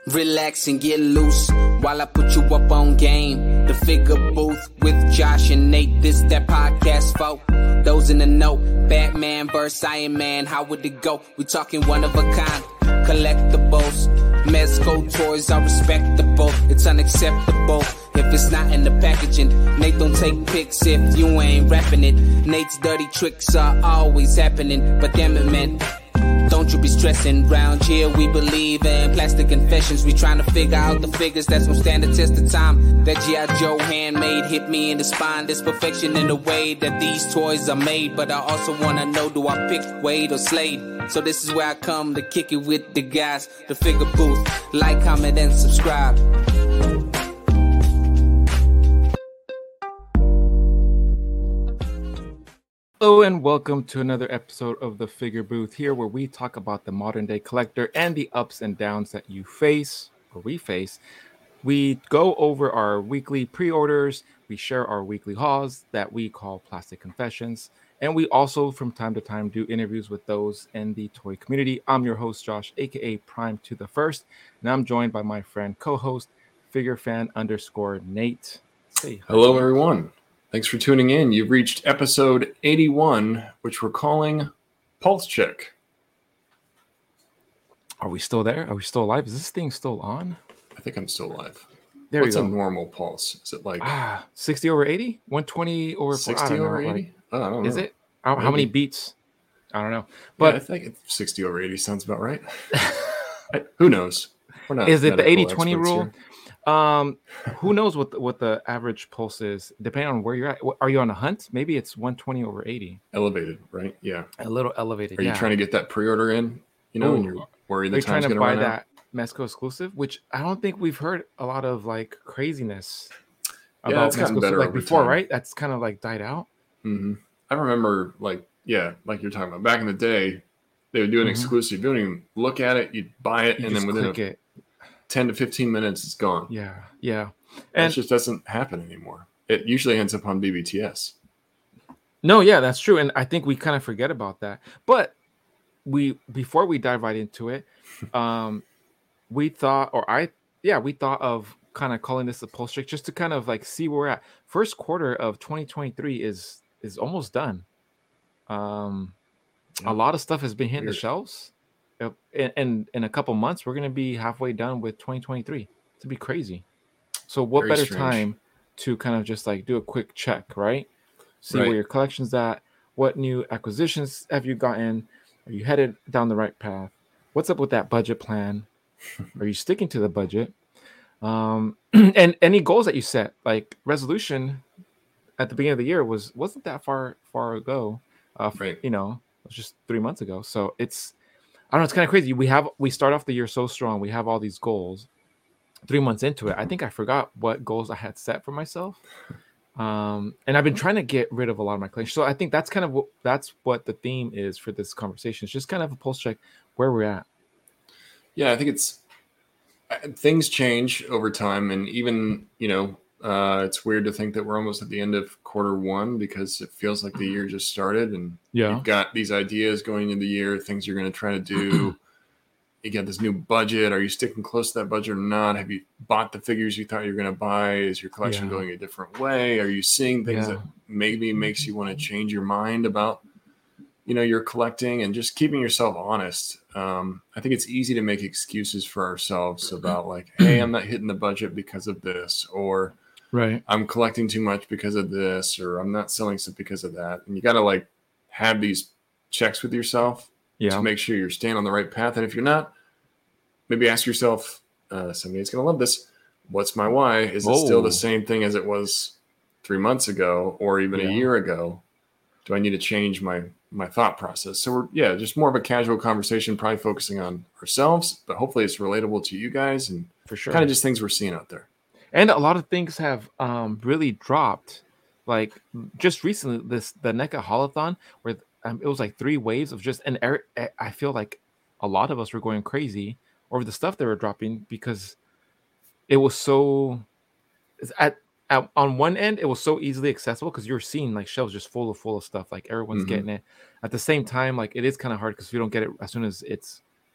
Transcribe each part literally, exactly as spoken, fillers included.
Relax and get loose while I put you up on game. The Figure Booth with Josh and Nate. This that podcast folk. Those in the know. Batman versus Iron Man. How would it go? We talking one of a kind. Collectibles. Mezco toys are respectable. It's unacceptable if it's not in the packaging. Nate don't take pics if you ain't rapping it. Nate's dirty tricks are always happening. But damn it, man, don't you be stressing. Round here we believe in plastic confessions. We trying to figure out the figures that's gonna stand the test of time. That G I. Joe handmade hit me in the spine. There's perfection in the way that these toys are made. But I also wanna know, do I pick Wade or Slade? So this is where I come to kick it with the guys. The Figure Booth. Like, comment, and subscribe. Hello and welcome to another episode of the Figure Booth, here where we talk about the modern day collector and the ups and downs that you face or we face. We go over our weekly pre-orders, we share our weekly hauls that we call Plastic Confessions, and we also from time to time do interviews with those in the toy community. I'm your host Josh, aka Prime to the First, and I'm joined by my friend co-host Figure Fan underscore Nate. Say hello everyone. Thanks for tuning in. You've reached episode eighty-one, which we're calling Pulse Check. Are we still there? Are we still alive? Is this thing still on? I think I'm still alive. There What's you go. a normal pulse? Is it like ah, sixty over eighty? one twenty over sixty over eighty? Like, oh, I don't know. Is it? How, how many beats? I don't know. But yeah, I think sixty over eighty sounds about right. I, who knows? We're not is it the eighty twenty rule? Here. Um, who knows what the, what the average pulse is, depending on where you're at. Are you on a hunt? Maybe it's one twenty over eighty. Elevated, right? Yeah. A little elevated. Are yeah. you trying to get that pre-order in? You know, Ooh. when you're worried the Are you time's trying to gonna buy run that out? Mezco exclusive, which I don't think we've heard a lot of like craziness yeah, about it's gotten Mezco better like over before, time. right? That's kind of like died out. Mm-hmm. I remember, like, yeah, like you're talking about back in the day, they would do an Mhm. exclusive. You don't even look at it, you'd buy it, You and just then within click a, it. ten to fifteen minutes, it's gone. Yeah, yeah. And And it just doesn't happen anymore. It usually ends up on B B T S. no, yeah, that's true. And I think we kind of forget about that. But we before we dive right into it, um, we thought, or I, yeah, we thought of kind of calling this a pulse check just to kind of like see where we're at. First quarter of twenty twenty-three is is almost done. Um, Yeah. a lot of stuff has been hitting Weird. the shelves. Uh, In, in in a couple months, we're gonna be halfway done with twenty twenty-three. It's be crazy. So what Very better strange. time to kind of just like do a quick check, right? See Right. where your collection's at. What new acquisitions have you gotten? Are you headed down the right path? What's up with that budget plan? Are you sticking to the budget? Um, and any goals that you set, like resolution at the beginning of the year was wasn't that far far ago. Uh, Right. You know, it was just three months ago. So it's I don't know. It's kind of crazy. We have we start off the year so strong. We have all these goals. Three months into it, I think I forgot what goals I had set for myself. Um, and I've been trying to get rid of a lot of my collection. So I think that's kind of what that's what the theme is for this conversation. It's just kind of a pulse check where we're at. Yeah, I think it's uh, things change over time, and even you know, uh, it's weird to think that we're almost at the end of quarter one because it feels like the year just started, and Yeah. you've got these ideas going into the year, things you're going to try to do. You got this new budget. Are you sticking close to that budget or not? Have you bought the figures you thought you were going to buy? Is your collection Yeah. going a different way? Are you seeing things Yeah. that maybe makes you want to change your mind about, you know, your collecting, and just keeping yourself honest? Um, I think it's easy to make excuses for ourselves about like, hey, I'm not hitting the budget because of this, or Right. I'm collecting too much because of this, or I'm not selling stuff because of that. And you got to like have these checks with yourself Yeah. to make sure you're staying on the right path. And if you're not, maybe ask yourself, uh, somebody's going to love this. What's my why? Is it still Oh. the same thing as it was three months ago or even Yeah. a year ago? Do I need to change my, my thought process? So we're, yeah, just more of a casual conversation, probably focusing on ourselves, but hopefully it's relatable to you guys and For sure. kind of just things we're seeing out there. And a lot of things have um, really dropped. Like just recently, this the NECA Holothon, where um, it was like three waves of just, and er- I feel like a lot of us were going crazy over the stuff they were dropping because it was so at, at on one end it was so easily accessible because you were seeing like shelves just full of full of stuff, like everyone's Mhm. getting it. At the same time, like it is kind of hard because if you don't get it as soon as it's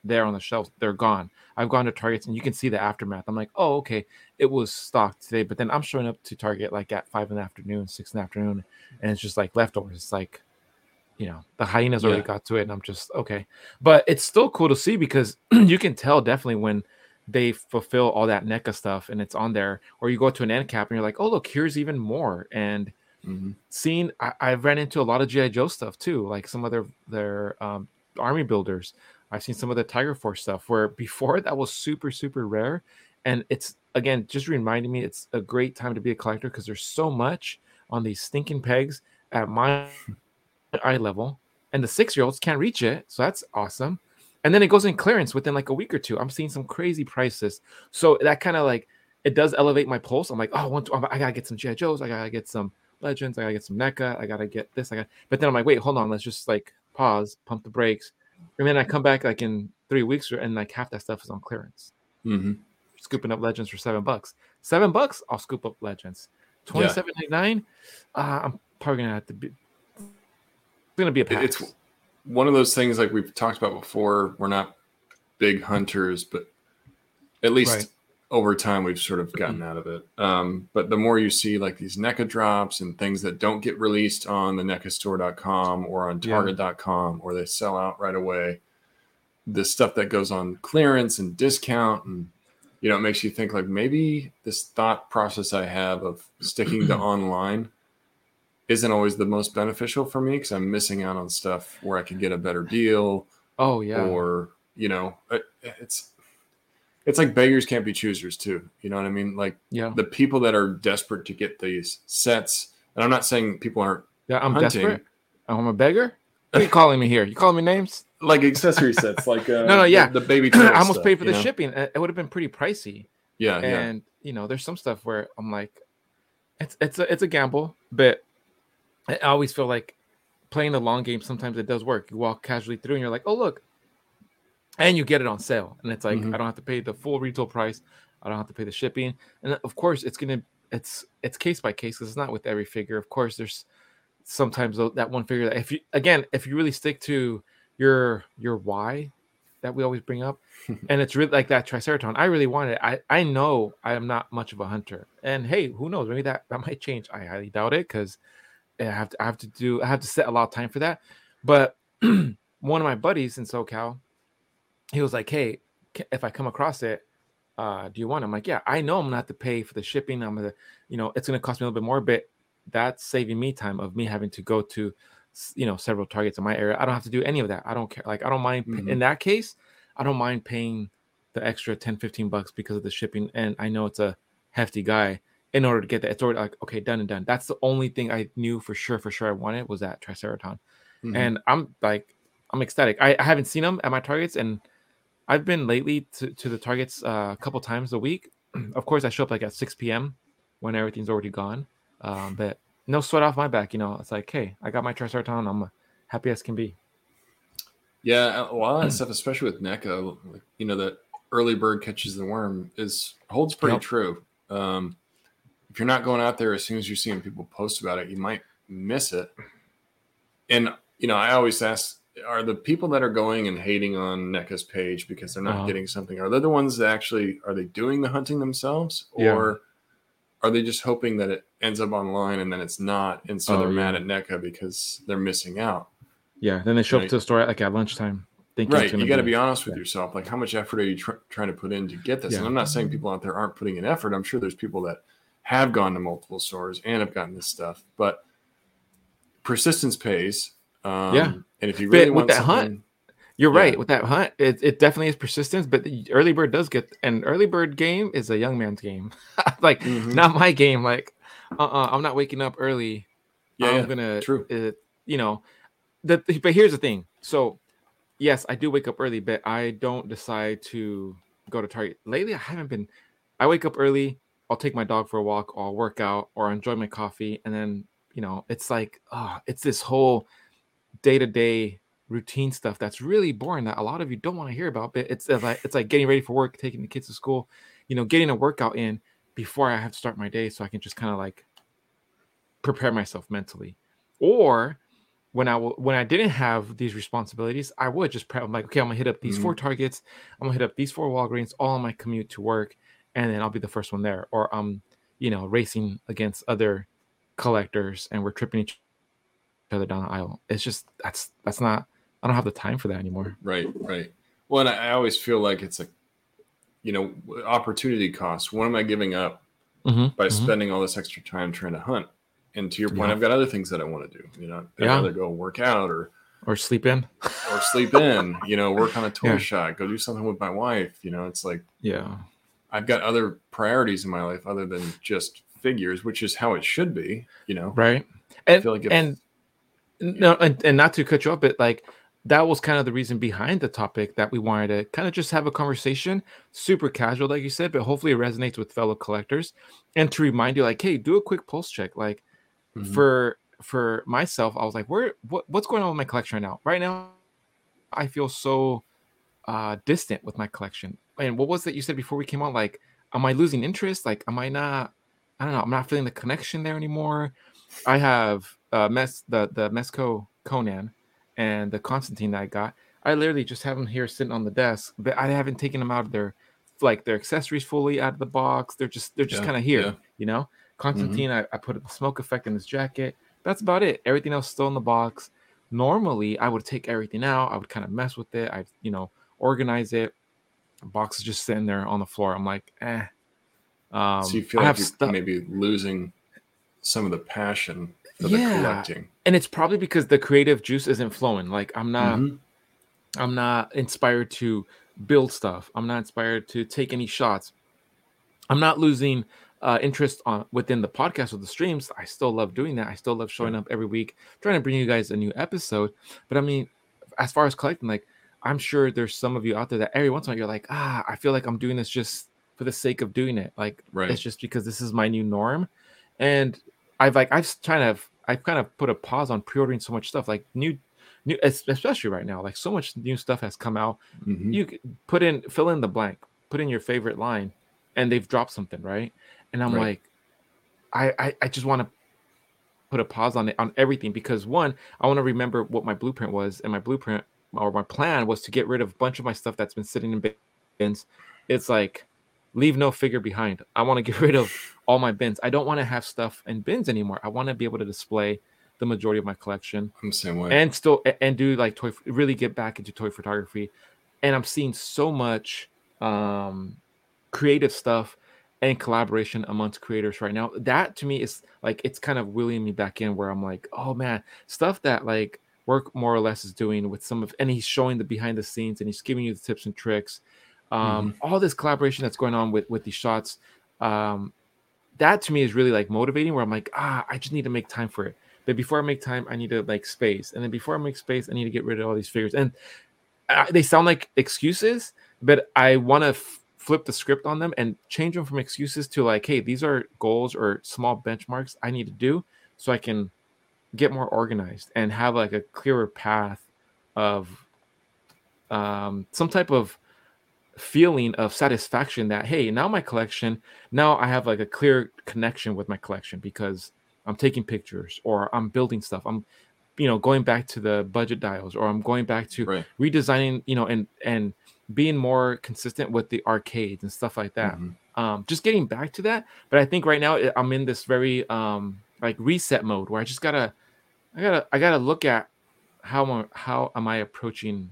there on the shelves. They're gone. I've gone to Targets and you can see the aftermath. I'm like, oh, okay, it was stocked today. But then I'm showing up to Target like at five in the afternoon, six in the afternoon, and it's just like leftovers. It's like, you know, the hyenas Yeah. already got to it, and I'm just okay. But it's still cool to see because you can tell definitely when they fulfill all that NECA stuff and it's on there, or you go to an end cap and you're like, oh, look, here's even more. And Mm-hmm. seeing, I, I've ran into a lot of G I. Joe stuff too, like some of their, their um, army builders. I've seen some of the Tiger Force stuff where before that was super, super rare. And it's, again, just reminding me it's a great time to be a collector because there's so much on these stinking pegs at my eye level, and the six-year-olds can't reach it. So that's awesome. And then it goes in clearance within like a week or two. I'm seeing some crazy prices. So that kind of like, it does elevate my pulse. I'm like, oh, I, want to, I got to get some G I. Joes. I got to get some Legends. I got to get some NECA. I got to get this. I got, but then I'm like, wait, hold on. Let's just like pause, pump the brakes. And then I come back like in three weeks and like half that stuff is on clearance. Mm-hmm. Scooping up Legends for seven bucks. Seven bucks, I'll scoop up Legends. twenty-seven ninety-nine, yeah. uh, I'm probably going to have to be, it's going to be a pass. It's one of those things like we've talked about before. We're not big hunters, but at least right. over time we've sort of gotten out of it. Um, but the more you see like these NECA drops and things that don't get released on the neca store dot com or on target dot com, yeah. or they sell out right away, the stuff that goes on clearance and discount, and you know, it makes you think like maybe this thought process I have of sticking to online isn't always the most beneficial for me because I'm missing out on stuff where I can get a better deal. Oh yeah. Or, you know, it, it's, it's like beggars can't be choosers too. You know what I mean? Like yeah. the people that are desperate to get these sets, and I'm not saying people aren't yeah, I'm hunting. desperate. I'm a beggar. What are you calling me here? You calling me names? Like accessory sets, like uh, no, no, yeah, the, the baby. I almost stuff, paid for the know? shipping. It would have been pretty pricey. Yeah, and yeah. you know, there's some stuff where I'm like, it's it's a it's a gamble, but I always feel like playing the long game. Sometimes it does work. You walk casually through, and you're like, oh look, and you get it on sale, and it's like mm-hmm. I don't have to pay the full retail price. I don't have to pay the shipping, and of course, it's gonna it's it's case by case because it's not with every figure. Of course, there's sometimes that one figure that if you again if you really stick to your your why that we always bring up, and it's really like that Triceratops. I really want it. I I know I am not much of a hunter, and hey, who knows? Maybe that that might change. I highly doubt it because I have to I have to do I have to set a lot of time for that. But one of my buddies in SoCal, he was like, hey, if I come across it, uh, do you want it? I'm like, yeah, I know I'm gonna have to pay for the shipping. I'm gonna, you know, it's gonna cost me a little bit more, but that's saving me time of me having to go to, you know, several Targets in my area. I don't have to do any of that. I don't care. Like, I don't mind mm-hmm. in that case. I don't mind paying the extra ten, fifteen bucks because of the shipping. And I know it's a hefty guy in order to get that. It's already like, okay, done and done. That's the only thing I knew for sure, for sure I wanted was that Triceratops. Mm-hmm. And I'm like, I'm ecstatic. I, I haven't seen them at my Targets, and I've been lately to, to the Targets uh, a couple times a week. Of course, I show up like at six p.m. when everything's already gone. Um, but no sweat off my back, you know. It's like, hey, I got my Triceratops. I'm happy as can be. Yeah, a lot of that stuff, especially with NECA, like, you know, that early bird catches the worm is holds pretty yep. true. Um, if you're not going out there as soon as you're seeing people post about it, you might miss it. And you know, I always ask, are the people that are going and hating on NECA's page because they're not uh-huh. getting something, are they the ones that actually are they doing the hunting themselves, or yeah. are they just hoping that it ends up online and then it's not, and so oh, they're yeah. mad at NECA because they're missing out? Yeah, then they show right. up to the store at, like at lunchtime. Right, you got to be honest with yeah. yourself. Like, how much effort are you tr- trying to put in to get this? Yeah. And I'm not saying people out there aren't putting in effort. I'm sure there's people that have gone to multiple stores and have gotten this stuff, but persistence pays. Um, yeah, and if you really but want with that hunt, you're yeah. right. With that hunt, it, it definitely is persistence. But the early bird does get an early bird game is a young man's game. Like mm-hmm. not my game. Like, uh, uh-uh, I'm not waking up early. Yeah, I'm yeah. gonna, True. Uh, you know, the but here's the thing. So, yes, I do wake up early, but I don't decide to go to Target. Lately, I haven't been. I wake up early. I'll take my dog for a walk, or I'll work out, or enjoy my coffee, and then you know, it's like, oh, it's this whole day-to-day routine stuff that's really boring that a lot of you don't want to hear about. But it's, it's like it's like getting ready for work, taking the kids to school, you know, getting a workout in before I have to start my day, so I can just kind of like prepare myself mentally. Or when I w- when I didn't have these responsibilities, I would just prep. I'm like, okay, I'm gonna hit up these Mhm. four Targets. I'm gonna hit up these four Walgreens, all on my commute to work, and then I'll be the first one there. Or I'm, you know, racing against other collectors, and we're tripping each other down the aisle. It's just that's that's not. I don't have the time for that anymore. Right, right. Well, and I, I always feel like it's a, you know, opportunity cost. What am I giving up Mm-hmm, by mm-hmm. spending all this extra time trying to hunt? And to your point, Yeah. I've got other things that I want to do. You know, I'd Yeah. rather go work out or Or sleep in. or sleep in. You know, work on a toy Yeah. shot, go do something with my wife. You know, it's like Yeah. I've got other priorities in my life other than just figures, which is how it should be. You know, Right. I And feel like if, and no, and, and not to cut you up, but like that was kind of the reason behind the topic that we wanted to kind of just have a conversation, super casual, like you said, but hopefully it resonates with fellow collectors, and to remind you, like, hey, do a quick pulse check. Like Mhm. for for myself, I was like, where what what's going on with my collection right now? Right now, I feel so uh distant with my collection. And what was that you said before we came on? Like, am I losing interest? Like, am I not? I don't know. I'm not feeling the connection there anymore. I have uh mess the the Mesco Conan and the Constantine that I got. I literally just have them here sitting on the desk, but I haven't taken them out of their like their accessories fully out of the box. They're just they're just Yeah, kind of here, yeah. you know. Constantine, I, I put the smoke effect in his jacket. That's about it. Everything else still in the box. Normally, I would take everything out. I would kind of mess with it. I you know organize it. The box is just sitting there on the floor. I'm like, eh. Um, So you feel I like have you're stuff. maybe losing some of the passion for the Yeah, collecting. and it's probably because the creative juice isn't flowing. Like I'm not, Mhm. I'm not inspired to build stuff. I'm not inspired to take any shots. I'm not losing uh, interest on within the podcast or the streams. I still love doing that. I still love showing Yeah. up every week, trying to bring you guys a new episode. But I mean, as far as collecting, like I'm sure there's some of you out there that every once in a while you're like, ah, I feel like I'm doing this just for the sake of doing it. Like Right. it's just because this is my new norm. And I've like I've kind of I've kind of put a pause on pre-ordering so much stuff. Like new new es- especially right now, like so much new stuff has come out. Mhm. You c- put in fill in the blank, put in your favorite line, and they've dropped something, right? And I'm Right. like, I I, I just want to put a pause on it on everything because one, I want to remember what my blueprint was, and my blueprint or my plan was to get rid of a bunch of my stuff that's been sitting in bins. It's like leave no figure behind. I want to get rid of all my bins. I don't want to have stuff in bins anymore. I want to be able to display the majority of my collection I'm the same way. and still and do like toy really get back into toy photography. And I'm seeing so much um creative stuff and collaboration amongst creators right now. That to me is like it's kind of wheeling me back in where I'm like, oh man, stuff that like work more or less is doing with some of, and he's showing the behind the scenes and he's giving you the tips and tricks. Um, Mhm. all this collaboration that's going on with with these shots. Um, that to me is really like motivating where I'm like, ah, I just need to make time for it. But before I make time, I need to make space. And then before I make space, I need to get rid of all these figures. And uh, they sound like excuses, but I want to f- flip the script on them and change them from excuses to like, hey, these are goals or small benchmarks I need to do so I can get more organized and have like a clearer path of um, some type of feeling of satisfaction that hey, now my collection, now I have like a clear connection with my collection because I'm taking pictures or I'm building stuff. I'm you know going back to the budget dials or I'm going back to Right. redesigning, you know, and and being more consistent with the arcades and stuff like that. Mhm. Um, just getting back to that. But I think right now I- I'm in this very um like reset mode where I just gotta I gotta I gotta look at how am I, how am I approaching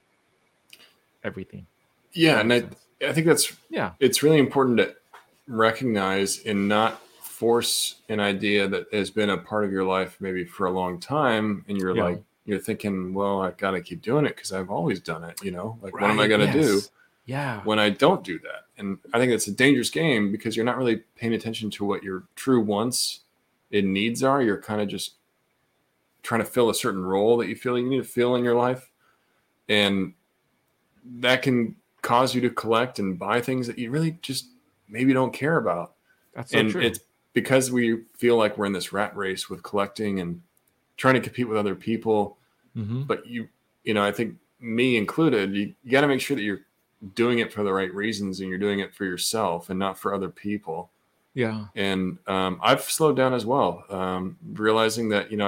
everything. Yeah, That and I, makes sense. I think that's Yeah. it's really important to recognize and not force an idea that has been a part of your life maybe for a long time, and you're Yeah. like you're thinking, well, I got to keep doing it because I've always done it. You know, like what am I Right, going to do yes. Yeah. when I don't do that? And I think it's a dangerous game because you're not really paying attention to what your true wants and needs are. You're kind of just trying to fill a certain role that you feel you need to fill in your life, and that can cause you to collect and buy things that you really just maybe don't care about. That's so And true. it's because we feel like we're in this rat race with collecting and trying to compete with other people. Mhm. But you, you know, I think me included, you, you got to make sure that you're doing it for the right reasons and you're doing it for yourself and not for other people. Yeah. And um, I've slowed down as well, um, realizing that, you know, I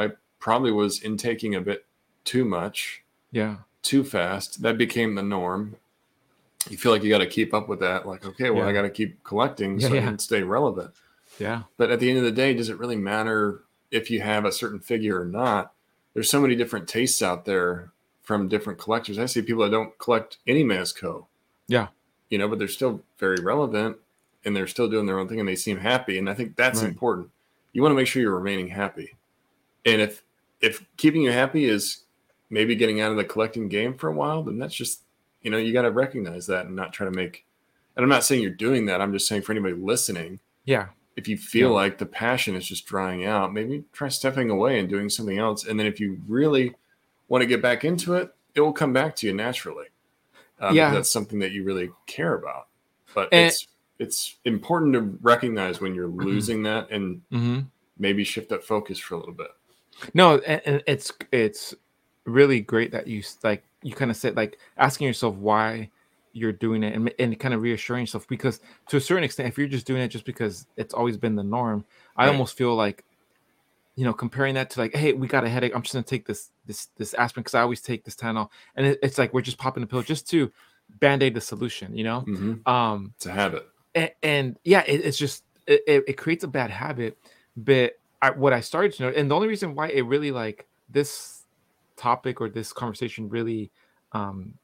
probably was intaking a bit too much, Yeah. too fast. That became the norm. You feel like you got to keep up with that. Like, okay, well, Yeah. I got to keep collecting Yeah, so I yeah. can stay relevant. Yeah. But at the end of the day, does it really matter if you have a certain figure or not? There's so many different tastes out there from different collectors. I see people that don't collect any Mezco, Yeah. you know, but they're still very relevant and they're still doing their own thing and they seem happy. And I think that's Right. important. You want to make sure you're remaining happy. And if if keeping you happy is maybe getting out of the collecting game for a while, then that's just, you know, you got to recognize that and not try to make, and I'm not saying you're doing that. I'm just saying for anybody listening, Yeah. if you feel Yeah. like the passion is just drying out, maybe try stepping away and doing something else. And then if you really want to get back into it, it will come back to you naturally. Um, Yeah. because that's something that you really care about. But And- it's it's important to recognize when you're losing that and Mm-hmm. maybe shift that focus for a little bit. No, and, and it's it's really great that you s- like you kind of said like asking yourself why you're doing it and, and kind of reassuring yourself, because to a certain extent, if you're just doing it just because it's always been the norm, I Right. almost feel like, you know, comparing that to like, hey, we got a headache, I'm just gonna take this this this aspirin because I always take this Tylenol, and it, it's like we're just popping a pill just to band-aid the solution, you know. Mm-hmm. Um, It's a habit. and, and yeah, it, it's just it, it, it creates a bad habit. But I, what I started to know, and the only reason why it really like this topic or this conversation really um,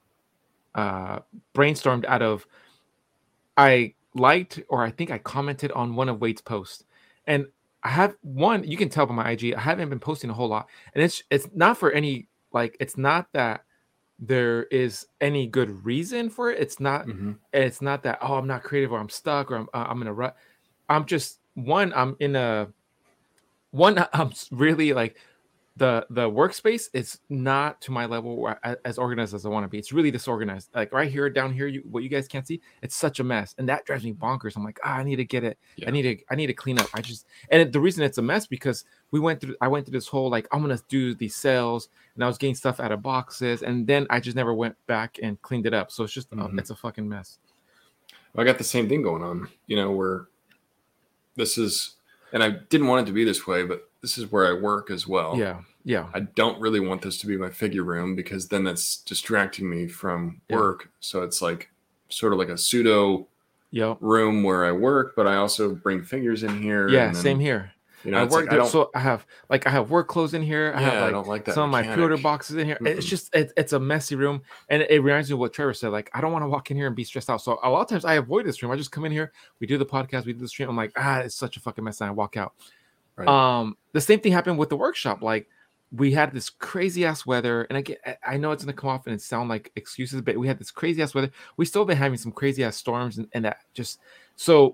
uh, brainstormed out of, I liked or I think I commented on one of Wade's posts, and I have one. You can tell by my I G, I haven't been posting a whole lot, and it's it's not for any like it's not that there is any good reason for it. It's not. Mm-hmm. It's not that oh I'm not creative or I'm stuck or I'm uh, I'm in a rut. I'm just one. I'm in a one. I'm s- really like the the workspace is not to my level where I- as organized as I want to be. It's really disorganized. Like right here, down here, you what you guys can't see. It's such a mess, and that drives me bonkers. I'm like, ah, I need to get it. Yeah. I need to. I need to clean up. I just and it, the reason it's a mess because we went through. I went through this whole like I'm gonna do these sales, and I was getting stuff out of boxes, and then I just never went back and cleaned it up. So it's just uh, Mhm. it's a fucking mess. I got the same thing going on, you know, where this is, and I didn't want it to be this way, but this is where I work as well. Yeah, yeah, I don't really want this to be my figure room because then that's distracting me from Yeah. work. So it's like sort of like a pseudo yep, room where I work, but I also bring figures in here. yeah. and then, Same here. You know, I it's work like, I there, don't, so I have like I have work clothes in here. I yeah, have I like don't like that. some of my mechanic. pre-order boxes in here. It's Mm-mm. just it, it's a messy room, and it reminds me of what Trevor said. Like I don't want to walk in here and be stressed out. So a lot of times I avoid this room. I just come in here, we do the podcast, we do the stream. I'm like, ah, it's such a fucking mess, and I walk out. Right. Um, the same thing happened with the workshop. Like we had this crazy ass weather, and I get I know it's gonna come off and it sound like excuses, but we had this crazy ass weather. We still been having some crazy ass storms, and, and that just so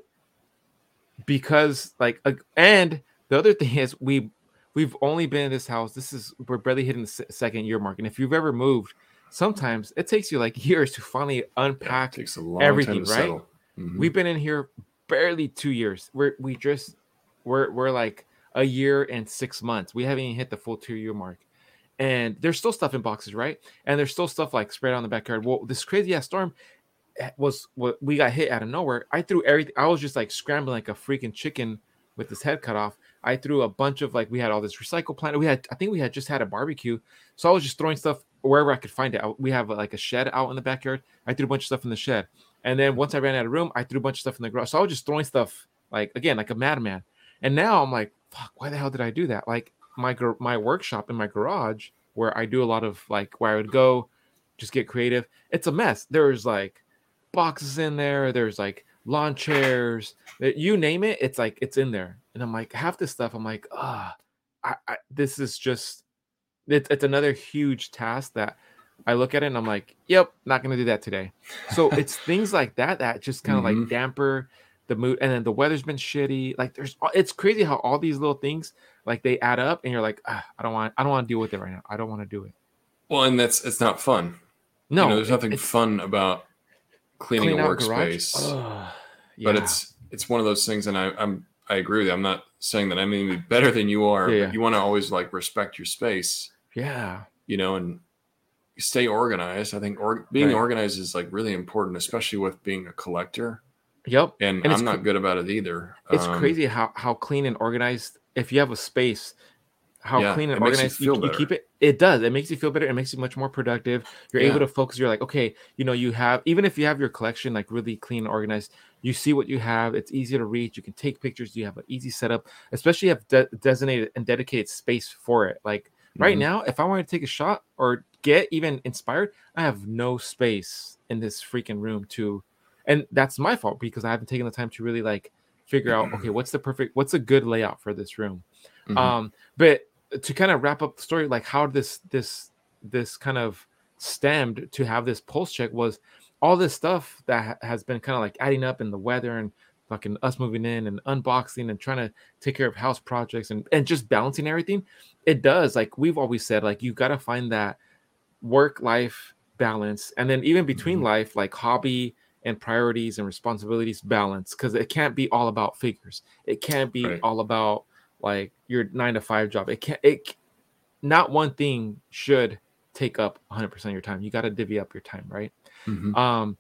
because like uh, and the other thing is we we've only been in this house. This is we're barely hitting the se- second year mark, and if you've ever moved, sometimes it takes you like years to finally Yeah, it unpack. takes a long everything, time to right? settle. Mhm. We've been in here barely two years. We're we just we're we're like a year and six months. We haven't even hit the full two year mark, and there's still stuff in boxes, right? And there's still stuff like spread out in the backyard. Well, this crazy ass storm eh, was what we got hit out of nowhere. I threw everything. I was just like scrambling like a freaking chicken with his head cut off. I threw a bunch of like we had all this recycle plant. We had I think we had just had a barbecue, so I was just throwing stuff wherever I could find it. I- We have like a shed out in the backyard. I threw a bunch of stuff in the shed, and then once I ran out of room, I threw a bunch of stuff in the garage. So I was just throwing stuff like again like a madman. And now I'm like, fuck, why the hell did I do that? Like my gar- my workshop in my garage where I do a lot of like where I would go, just get creative. It's a mess. There's like boxes in there. There's like lawn chairs. uh, You name it, it's like it's in there. And I'm like, half this stuff, I'm like, ah, I, I this is just it's it's another huge task that I look at it and I'm like, yep, not gonna do that today. So it's things like that that just kind of like Mhm. damper the mood. And then the weather's been shitty. Like there's it's crazy how all these little things like they add up and you're like, ah, I don't want I don't want to deal with it right now. I don't want to do it. Well, and that's it's not fun. No, you know, there's it- nothing it's fun about cleaning clean a out garage. workspace. Ugh, But yeah. it's it's one of those things, and I, I'm I agree with you. I'm not saying that I'm any better than you are, Yeah, but yeah. you want to always like respect your space, yeah. you know, and stay organized. I think or, being Right. organized is like really important, especially with being a collector. Yep. And, And it's I'm not cr- good about it either. It's Um, crazy how how clean and organized if you have a space how Yeah, clean and it makes you organized you, feel you better. keep it. It does. It makes you feel better. It makes you much more productive. You're able Yeah. to focus. You're like, okay, you know, you have, even if you have your collection like really clean and organized, you see what you have. It's easy to reach. You can take pictures. You have an easy setup, especially if you have de- designated and dedicated space for it. Like right Mhm. now, if I want to take a shot or get even inspired, I have no space in this freaking room to, and that's my fault because I haven't taken the time to really like figure out, okay, what's the perfect, what's a good layout for this room. Mhm. Um, but to kind of wrap up the story, like how this this this kind of stemmed to have this pulse check was all this stuff that ha- has been kind of like adding up in the weather and fucking us moving in and unboxing and trying to take care of house projects and, and just balancing everything. It does, like we've always said, like you got to find that work life balance, and then even between Mhm. life, like hobby and priorities and responsibilities balance, because it can't be all about figures. It can't be Right. all about like your nine to five job. It can't. It not one thing should take up one hundred percent of your time. You got to divvy up your time, right? Mhm. Um,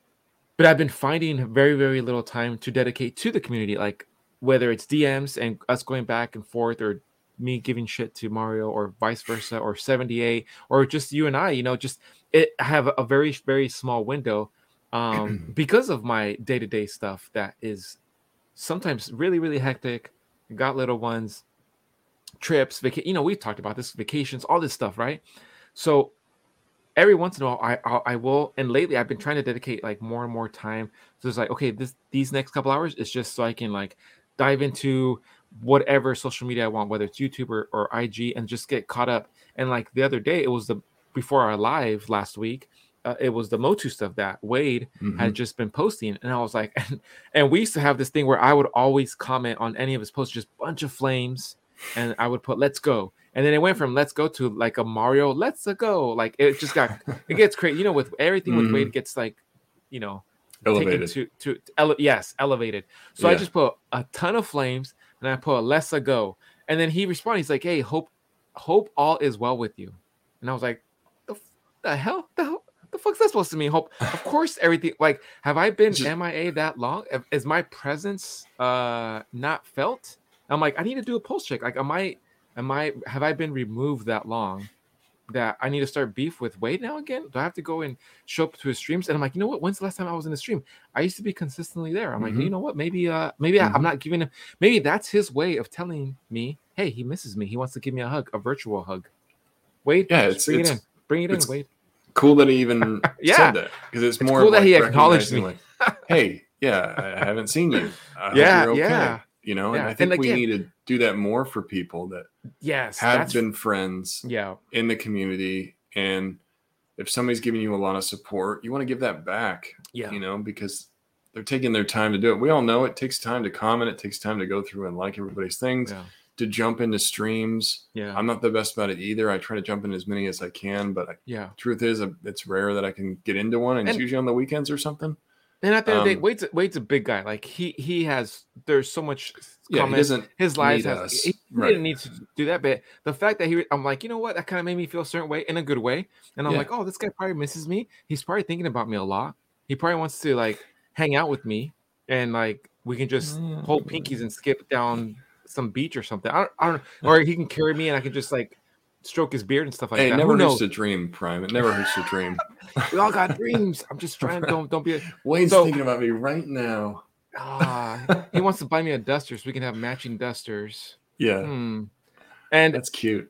but I've been finding very, very little time to dedicate to the community, like whether it's D Ms and us going back and forth, or me giving shit to Mario, or vice versa, or seventy-eight, or just you and I, you know, just it I have a very, very small window um, because of my day to day stuff that is sometimes really, really hectic. Got little ones, trips, vaca- you know, we've talked about this, vacations, all this stuff, right? So every once in a while I, I I will, and lately I've been trying to dedicate like more and more time. So it's like, okay, this these next couple hours is just so I can like dive into whatever social media I want, whether it's YouTube or, or I G, and just get caught up. And like the other day, it was the before our live last week, uh, it was the Motu stuff that Wade had Mhm. just been posting, and I was like, and, and we used to have this thing where I would always comment on any of his posts, just bunch of flames, and I would put "Let's go." And then it went from "Let's go" to like a Mario "Let's go." Like it just got, it gets crazy. You know, with everything with Wade, Mhm. it gets like, you know, taken Elevated. to to, to ele- yes, elevated. So I Yeah. just put a ton of flames, and I put "Let's go." And then he responded. He's like, "Hey, hope hope all is well with you." And I was like, "The, f- the hell, the hell, the fuck's that supposed to mean?" Hope, of course, everything. Like, have I been Just M I A that long? Have- Is my presence uh not felt? I'm like, I need to do a pulse check. Like, am I, am I, have I been removed that long that I need to start beef with Wade now again? Do I have to go and show up to his streams? And I'm like, you know what? When's the last time I was in a stream? I used to be consistently there. I'm like, you Mhm. know what? Maybe, uh, maybe I, I'm Mhm. not giving him. Maybe that's his way of telling me, hey, he misses me. He wants to give me a hug, a virtual hug. Wade, Yeah, just it's bring it in. it's Bring it in, it's Wade. cool that he even Yeah, said that, because it's it's more cool of that like he acknowledged recognizing me. like, hey, yeah, I I haven't seen you. I hope Yeah, you're okay. yeah, You know, and yeah. I And think we again, need to do that more for people that yes, have that's been friends yeah, in the community. And if somebody's giving you a lot of support, you want to give that back, yeah, you know, because they're taking their time to do it. We all know it takes time to comment. It takes time to go through and like everybody's things, yeah, to jump into streams. yeah, I'm not the best about it either. I try to jump in as many as I can, but I, yeah. truth is, uh, it's rare that I can get into one, and it's And usually on the weekends or something. And at the end of the day, Um, Wade's a- Wade's a big guy. Like he he has there's so much yeah, he comments. doesn't His lives need has us, he, he right? didn't need to do that, but the fact that he I'm like, you know what, that kind of made me feel a certain way in a good way. And I'm Yeah, like, oh, this guy probably misses me. He's probably thinking about me a lot. He probably wants to like hang out with me, and like we can just hold pinkies and skip down some beach or something. I don't, I don't or he can carry me and I can just like stroke his beard and stuff like hey, it that. Who never hurts knows? to dream, Prime. It never hurts to dream. We all got dreams. I'm just trying to don't don't be a Wade's so thinking about me right now. Ah, he wants to buy me a duster so we can have matching dusters. Yeah, Hmm. And that's cute.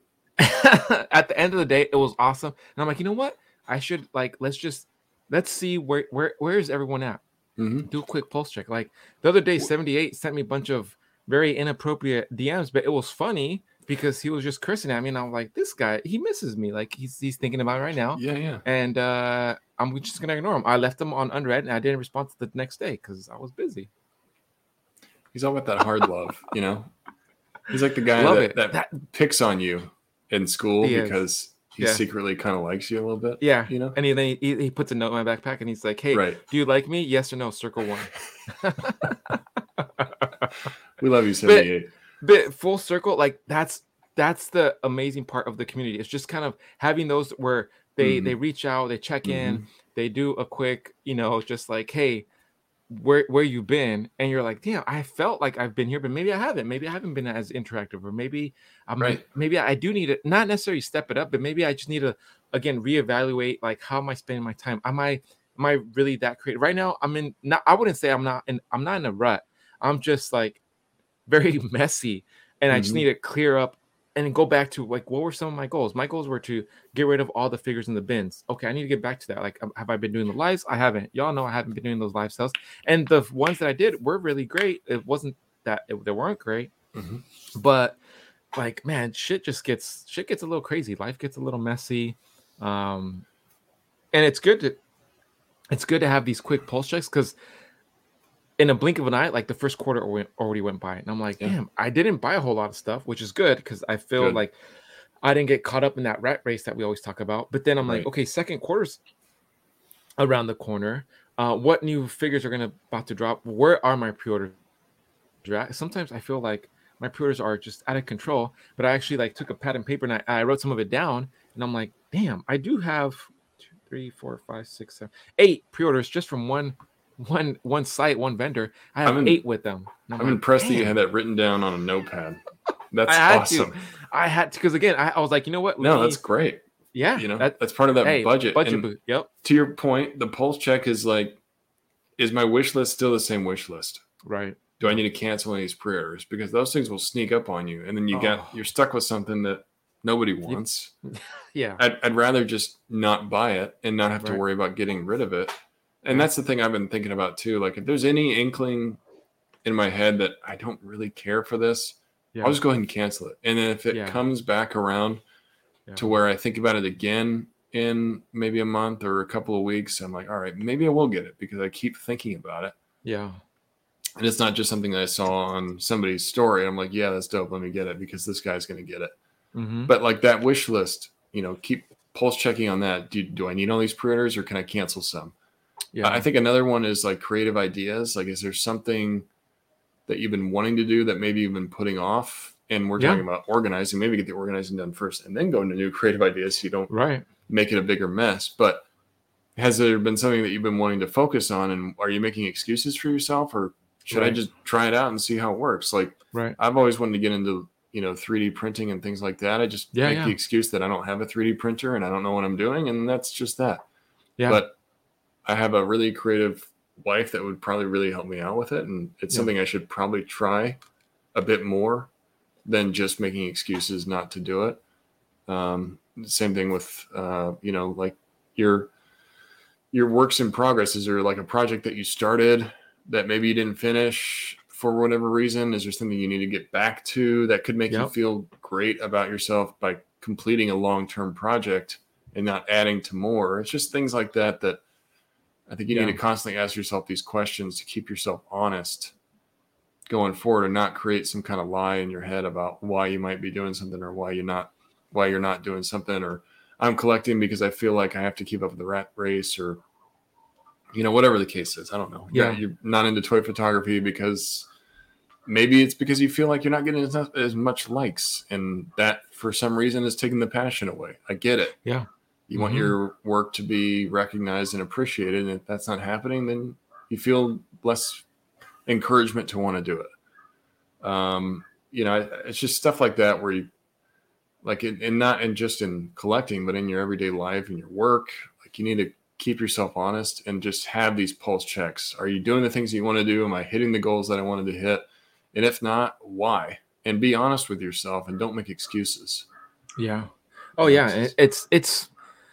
at the end of the day, it was awesome. And I'm like, you know what? I should like let's just let's see where where where is everyone at? Hmm. Do a quick pulse check. Like the other day, seventy-eight sent me a bunch of very inappropriate D Ms, but it was funny because he was just cursing at me, and I'm like, this guy, he misses me. Like he's he's thinking about it right now. Yeah, yeah. And uh I'm just gonna ignore him. I left him on unread and I didn't respond to the next day because I was busy. He's all about that hard love, you know. He's like the guy Love that, it. that That picks on you in school he is. because he Yeah. secretly kind of likes you a little bit. Yeah, You know? and he, then he, he puts a note in my backpack and he's like, "Hey, Right. do you like me? Yes or no? Circle one." We love you, seventy-eight. But full circle, like that's that's the amazing part of the community. It's just kind of having those where they Mhm. they reach out, they check in, Mhm. they do a quick, you know, just like, "Hey, where where you've been, and you're like, damn, I felt like I've been here, but maybe I haven't. Maybe I haven't been as interactive, or maybe I'm Right. maybe I do need to not necessarily step it up, but maybe I just need to again reevaluate like how am I spending my time? Am I am I really that creative? Right now, I'm in not I wouldn't say I'm not in I'm not in a rut. I'm just like very messy, and I just Mhm. need to clear up and go back to like what were some of my goals. My goals were to get rid of all the figures in the bins. Okay, I need to get back to that. Like, um, have I been doing the lives? I haven't. Y'all know I haven't been doing those live sales, and the ones that I did were really great. It wasn't that it, they weren't great, Mhm. but like, man, shit just gets shit gets a little crazy. Life gets a little messy, um, and it's good to it's good to have these quick pulse checks because in a blink of an eye, like the first quarter alre- already went by, and I'm like, Yeah. damn, I didn't buy a whole lot of stuff, which is good because I feel Good. like I didn't get caught up in that rat race that we always talk about. But then I'm like, Right. okay, second quarter's around the corner. Uh, what new figures are gonna about to drop? Where are my pre-orders at? Sometimes I feel like my pre-orders are just out of control, but I actually like took a pad and paper and I, I wrote some of it down, and I'm like, damn, I do have two, three, four, five, six, seven, eight pre-orders just from one one one site, one vendor. I have I'm in, eight with them. And I'm, I'm like, impressed that you damn, had that written down on a notepad. I That's had awesome. to. I had to because again, I, I was like, you know what? Let No, me that's great. yeah, You know, that that's part of that hey, budget. budget And boot. Yep. to your point, the pulse check is like, is my wish list still the same wish list? Right. Do I need to cancel any of these pre-orders? Because those things will sneak up on you, and then you Oh. got you're stuck with something that nobody wants. Yeah. I'd, I'd rather just not buy it and not have to Right. worry about getting rid of it. And Yeah. that's the thing I've been thinking about too. Like, if there's any inkling in my head that I don't really care for this, Yeah. I'll just go ahead and cancel it. And then if it Yeah. comes back around Yeah. to where I think about it again in maybe a month or a couple of weeks, I'm like, all right, maybe I will get it because I keep thinking about it. Yeah. And it's not just something that I saw on somebody's story. I'm like, yeah, that's dope. Let me get it because this guy's going to get it. Mm-hmm. But like that wish list, you know, keep pulse checking on that. Do, do I need all these pre-orders or can I cancel some? Yeah. I think another one is like creative ideas. Like, is there something that you've been wanting to do that maybe you've been putting off? And we're Yeah. talking about organizing. Maybe get the organizing done first and then go into new creative ideas so you don't Right. make it a bigger mess. But has there been something that you've been wanting to focus on? And are you making excuses for yourself, or should I Right. just try it out and see how it works? Like, Right. I've always wanted to get into, you know, three D printing and things like that. I just Yeah, make yeah. the excuse that I don't have a three D printer and I don't know what I'm doing. And that's just that. Yeah. But I have a really creative wife that would probably really help me out with it. And it's Yeah. something I should probably try a bit more than just making excuses not to do it. Um, same thing with, uh, you know, like your, your works in progress. Is there like a project that you started that maybe you didn't finish for whatever reason? Is there something you need to get back to that could make you Yep. feel great about yourself by completing a long-term project and not adding to more? It's just things like that that I think you Yeah. need to constantly ask yourself these questions to keep yourself honest going forward and not create some kind of lie in your head about why you might be doing something or why you're not why you're not doing something, or I'm collecting because I feel like I have to keep up with the rat race, or you know, whatever the case is. I don't know. Yeah. You're not into toy photography because maybe it's because you feel like you're not getting as, as much likes, and that for some reason is taking the passion away. I get it. Yeah. You want Mhm. your work to be recognized and appreciated, and if that's not happening, then you feel less encouragement to want to do it. Um, you know, it's just stuff like that where you, like, and not in just in collecting, but in your everyday life and your work, like you need to keep yourself honest and just have these pulse checks. Are you doing the things that you want to do? Am I hitting the goals that I wanted to hit? And if not, why? And be honest with yourself and don't make excuses. Yeah. Oh yeah. It- It's it's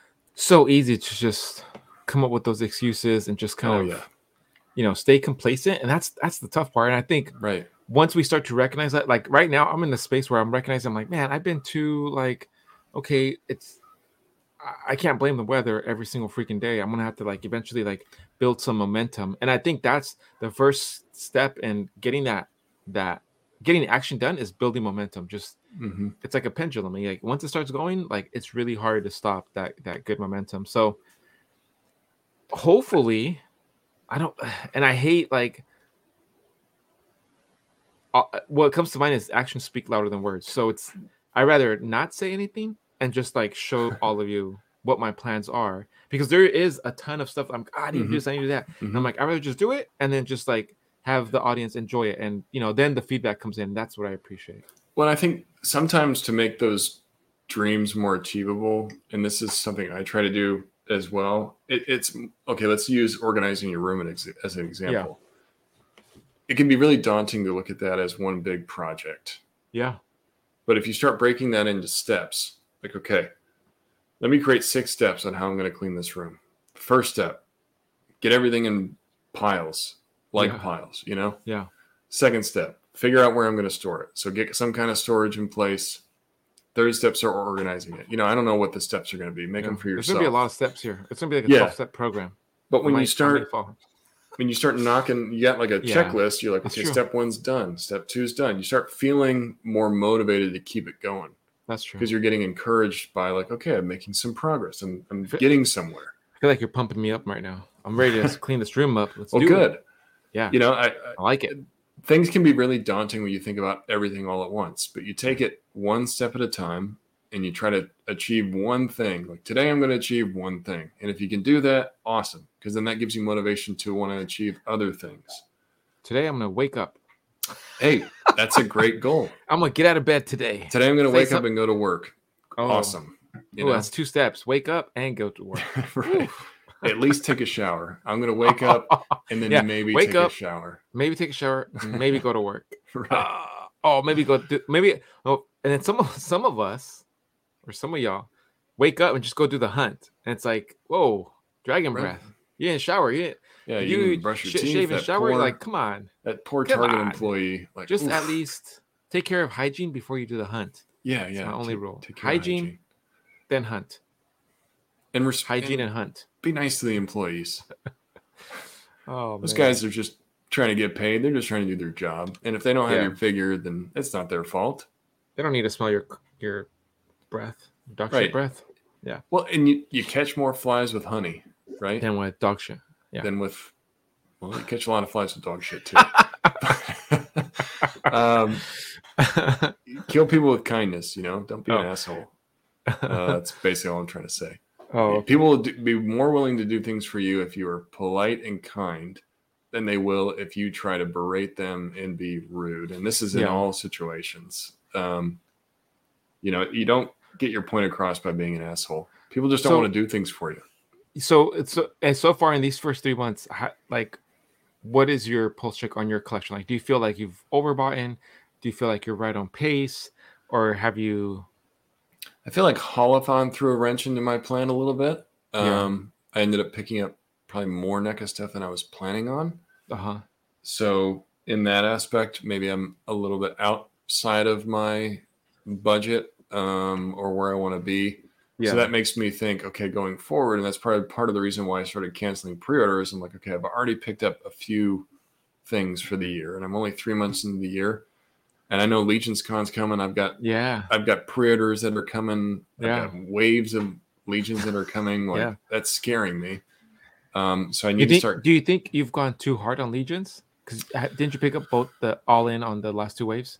so easy to just come up with those excuses and just kind Oh, of yeah. you know stay complacent, and that's that's the tough part. And I think Right. once we start to recognize that, like right now, I'm in the space where I'm recognizing, I'm like, man, I've been too like, okay, it's I- I can't blame the weather every single freaking day. I'm gonna have to like eventually like build some momentum, and I think that's the first step in getting that that getting action done is building momentum. Just Mm-hmm. it's like a pendulum. and, Like once it starts going, like it's really hard to stop that that good momentum. So hopefully, I don't, and I hate like uh, what comes to mind is actions speak louder than words. So it's I rather not say anything and just like show all of you what my plans are, because there is a ton of stuff. I'm ah, I need Mhm. to do this, I need to do that. And Mhm. I'm like, I'd rather just do it and then just like have the audience enjoy it. And you know, then the feedback comes in. That's what I appreciate. Well, I think sometimes to make those dreams more achievable, and this is something I try to do as well. It, it's okay. Let's use organizing your room as, as an example. It can be really daunting to look at that as one big project. Yeah. But if you start breaking that into steps, like, okay, let me create six steps on how I'm going to clean this room. First step, get everything in piles, like Yeah. piles, you know? Yeah. Second step, figure out where I'm going to store it. So get some kind of storage in place. Third steps are organizing it. You know, I don't know what the steps are going to be. Make Yeah. them for There's yourself. gonna be a lot of steps here. It's gonna be like a Yeah. twelve-step program. But when I might- you I start might fall. when you start knocking, you got like a Yeah. checklist. You're like, That's okay, true. step one's done. Step two's done. You start feeling more motivated to keep it going That's true. because you're getting encouraged by like, okay, I'm making some progress. I'm, I'm Fi- getting somewhere. I feel like you're pumping me up right now. I'm ready to clean this room up. Let's Well, do good. it. Yeah. You know, I, I I like it. things can be really daunting when you think about everything all at once, but you take it one step at a time and you try to achieve one thing. Like today, I'm going to achieve one thing. And if you can do that, awesome. Because then that gives you motivation to want to achieve other things. Today I'm gonna wake up. Hey, that's a great goal. I'm gonna get out of bed today. Today, I'm going to Say wake some- up and go to work. Oh. Awesome. You Ooh, know? that's two steps. Wake up and go to work. Right. At least take a shower. I'm going to wake up and then Yeah, maybe wake take up. a shower. Maybe take a shower. Maybe go to work. Right. Uh, oh, maybe go. Do, maybe. Oh, and then some of some of us, or some of y'all, wake up and just go do the hunt. And it's like, whoa, dragon Right. breath. You didn't shower. You didn't, Yeah, you, you didn't brush your sh- teeth. shave and that shower. poor, Like, come on. that poor come Target on. employee. Like, Just oof. at least take care of hygiene before you do the hunt. Yeah, It's yeah. my only take- rule. take care of Hygiene, then hunt. and res- Hygiene and and hunt. be nice to the employees. Oh, Those man. guys are just trying to get paid. They're just trying to do their job. And if they don't have Yeah. your figure, then it's not their fault. They don't need to smell your your breath, dog Right. shit breath. Well, and you, you catch more flies with honey, right? Than with dog shit. Yeah. Than with, well, you catch a lot of flies with dog shit too. um, kill people with kindness, you know? Don't be an Oh. asshole. Uh, that's basically all I'm trying to say. oh, okay. People will do, be more willing to do things for you if you are polite and kind than they will if you try to berate them and be rude. And this is in Yeah. all situations. Um, you know, you don't get your point across by being an asshole. People just don't So- want to do things for you. So it's so and so far in these first three months, how, like, what is your pulse check on your collection? Like, do you feel like you've overbought in? Do you feel like you're right on pace, or have you? I feel like Holothon threw a wrench into my plan a little bit. Yeah. Um, I ended up picking up probably more NECA stuff than I was planning on. Uh huh. So in that aspect, maybe I'm a little bit outside of my budget um, or where I want to be. Yeah. So that makes me think, okay, going forward, and that's probably part of the reason why I started canceling pre-orders. I'm like, okay, I've already picked up a few things for the year, and I'm only three months into the year, and I know Legion's Con's coming. I've got yeah. I've got pre-orders that are coming. Yeah. I've got waves of Legions that are coming. Like Yeah. that's scaring me. Um, so I You need to think, start. do you think you've gone too hard on legions? Because didn't you pick up both the all in on the last two waves?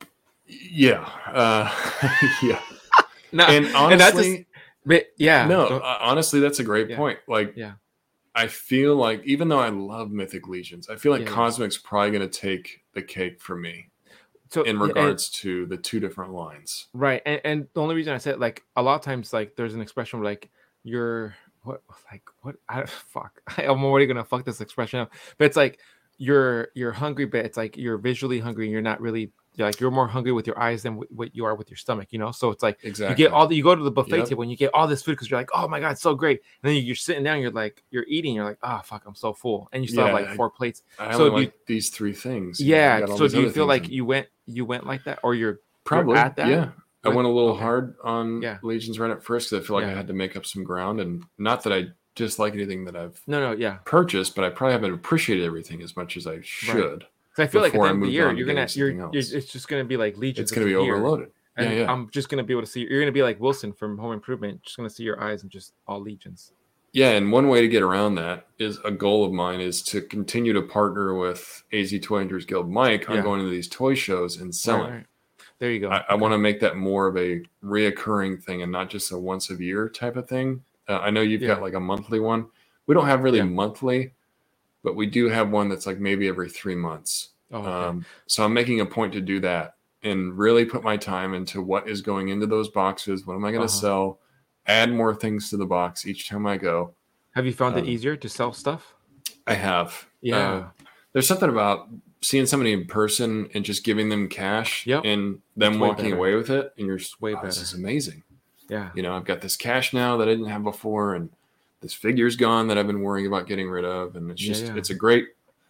Yeah, uh, yeah. No, And that's honestly, just- but yeah, no, don't- uh, honestly, that's a great Yeah. point. Like, Yeah. I feel like even though I love Mythic Legions, I feel like Yeah. Cosmic's probably going to take the cake for me so in and- regards to the two different lines. right, and, and the only reason I said, like, a lot of times, like, there's an expression where, like, you're what, like, what? I fuck. I'm already gonna fuck this expression up, but it's like you're you're hungry, but it's like you're visually hungry, and you're not really. You're like you're more hungry with your eyes than w- what you are with your stomach, you know. So it's like Exactly. you get all the, you go to the buffet Yep. table and you get all this food because you're like, oh my god, it's so great. And then you're sitting down, you're like, you're eating, you're like, oh fuck, I'm so full, and you still have Yeah, like four plates. I so only do you- like these three things. you know, I Yeah. got all So these do you other feel things like in- you went you went like that, or you're Probably at that? yeah. I With- went a little okay. hard on Yeah. Legions right at first because I feel like Yeah. I had to make up some ground, and not that I dislike anything that I've No, no, yeah. purchased, but I probably haven't appreciated everything as much as I should. 'Cause I feel like at before the I end of the moved year, on to you're gonna getting you're, something you're else. it's just gonna be like legions. It's going to be of the year. overloaded. Yeah, And yeah. I'm just gonna be able to see. You're gonna be like Wilson from Home Improvement, just gonna see your eyes and just all legions. Yeah, and one way to get around that is a goal of mine is to continue to partner with A Z Toy Hunters Guild Mike on Yeah. going to these toy shows and selling. Right, right. There you go. I, I want to make that more of a reoccurring thing and not just a once a year type of thing. Uh, I know you've Yeah. got like a monthly one. We don't have really Yeah. monthly, but we do have one that's like maybe every three months. Oh, okay. Um, so I'm making a point to do that and really put my time into what is going into those boxes. What am I going to Uh-huh. sell? Add more things to the box each time I go. Have you found it Um, easier to sell stuff? I have. Yeah. Uh, there's something about seeing somebody in person and just giving them cash Yep. and them It's way walking better. away with it. And you're just, Way wow, this better. is amazing. Yeah. You know, I've got this cash now that I didn't have before, and this figure's gone that I've been worrying about getting rid of. And it's Yeah, just, yeah. it's a great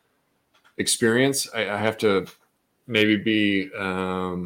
experience. I, I have to maybe be, um,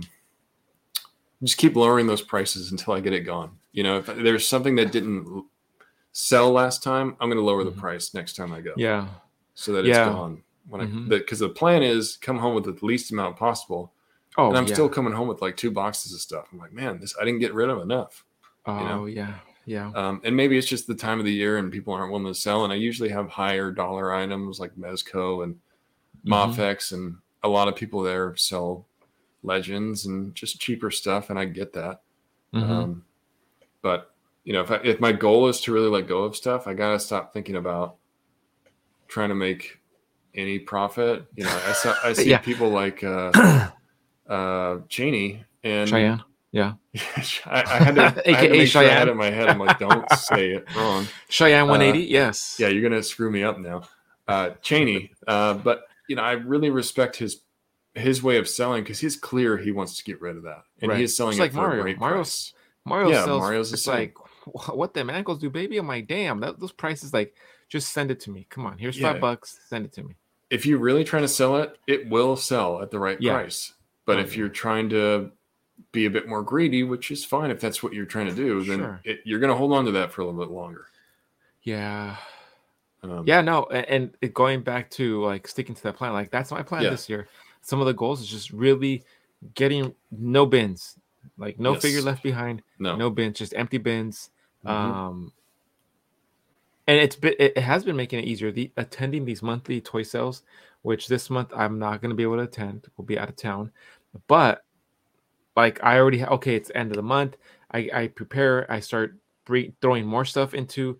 just keep lowering those prices until I get it gone. You know, if there's something that didn't sell last time, I'm going to lower Mhm. the price next time I go. Yeah. So that Yeah. it's gone. When I, Mhm. because the plan is come home with the least amount possible. Oh, And I'm yeah. still coming home with like two boxes of stuff. I'm like, man, this I didn't get rid of enough. Oh, know? yeah. Yeah. Um, and maybe it's just the time of the year and people aren't willing to sell. And I usually have higher dollar items like Mezco and Mhm. Mofex, and a lot of people there sell Legends and just cheaper stuff, and I get that. Mhm. Um, but you know, if I, if my goal is to really let go of stuff, I gotta stop thinking about trying to make any profit. You know, I saw I see Yeah. people like uh, uh, Cheney and Cheyenne. Yeah. I, I had to, I had to A K A make sure I had Cheyenne. it in my head. I'm like, don't say it wrong. Cheyenne one eighty. Uh, Yes. Yeah, you're gonna screw me up now, uh, Cheney. Uh, but you know, I really respect his his way of selling because he's clear he wants to get rid of that, and Right. he's selling Just it like for Mario. a great Mario's price. Mario Yeah, sells. Mario's the It's same. like, "Wh- what them ankles do, baby? I'm like, damn, that, those prices. Like, just send it to me. Come on, here's Yeah. five bucks. Send it to me. If you're really trying to sell it, it will sell at the right Yeah. price. But Oh, if yeah. you're trying to be a bit more greedy, which is fine if that's what you're trying to do, then Sure. it, you're going to hold on to that for a little bit longer. Yeah. Um, Yeah, no, a- and it, going back to like sticking to that plan, like that's my plan Yeah. this year. Some of the goals is just really getting no bins, like no figure Yes. left behind, No. no bins, just empty bins. Mhm. Um, and it's been it, it has been making it easier. The attending these monthly toy sales, which this month I'm not going to be able to attend. We'll be out of town, but like I already ha- okay, it's the end of the month. I I prepare. I start bre- throwing more stuff into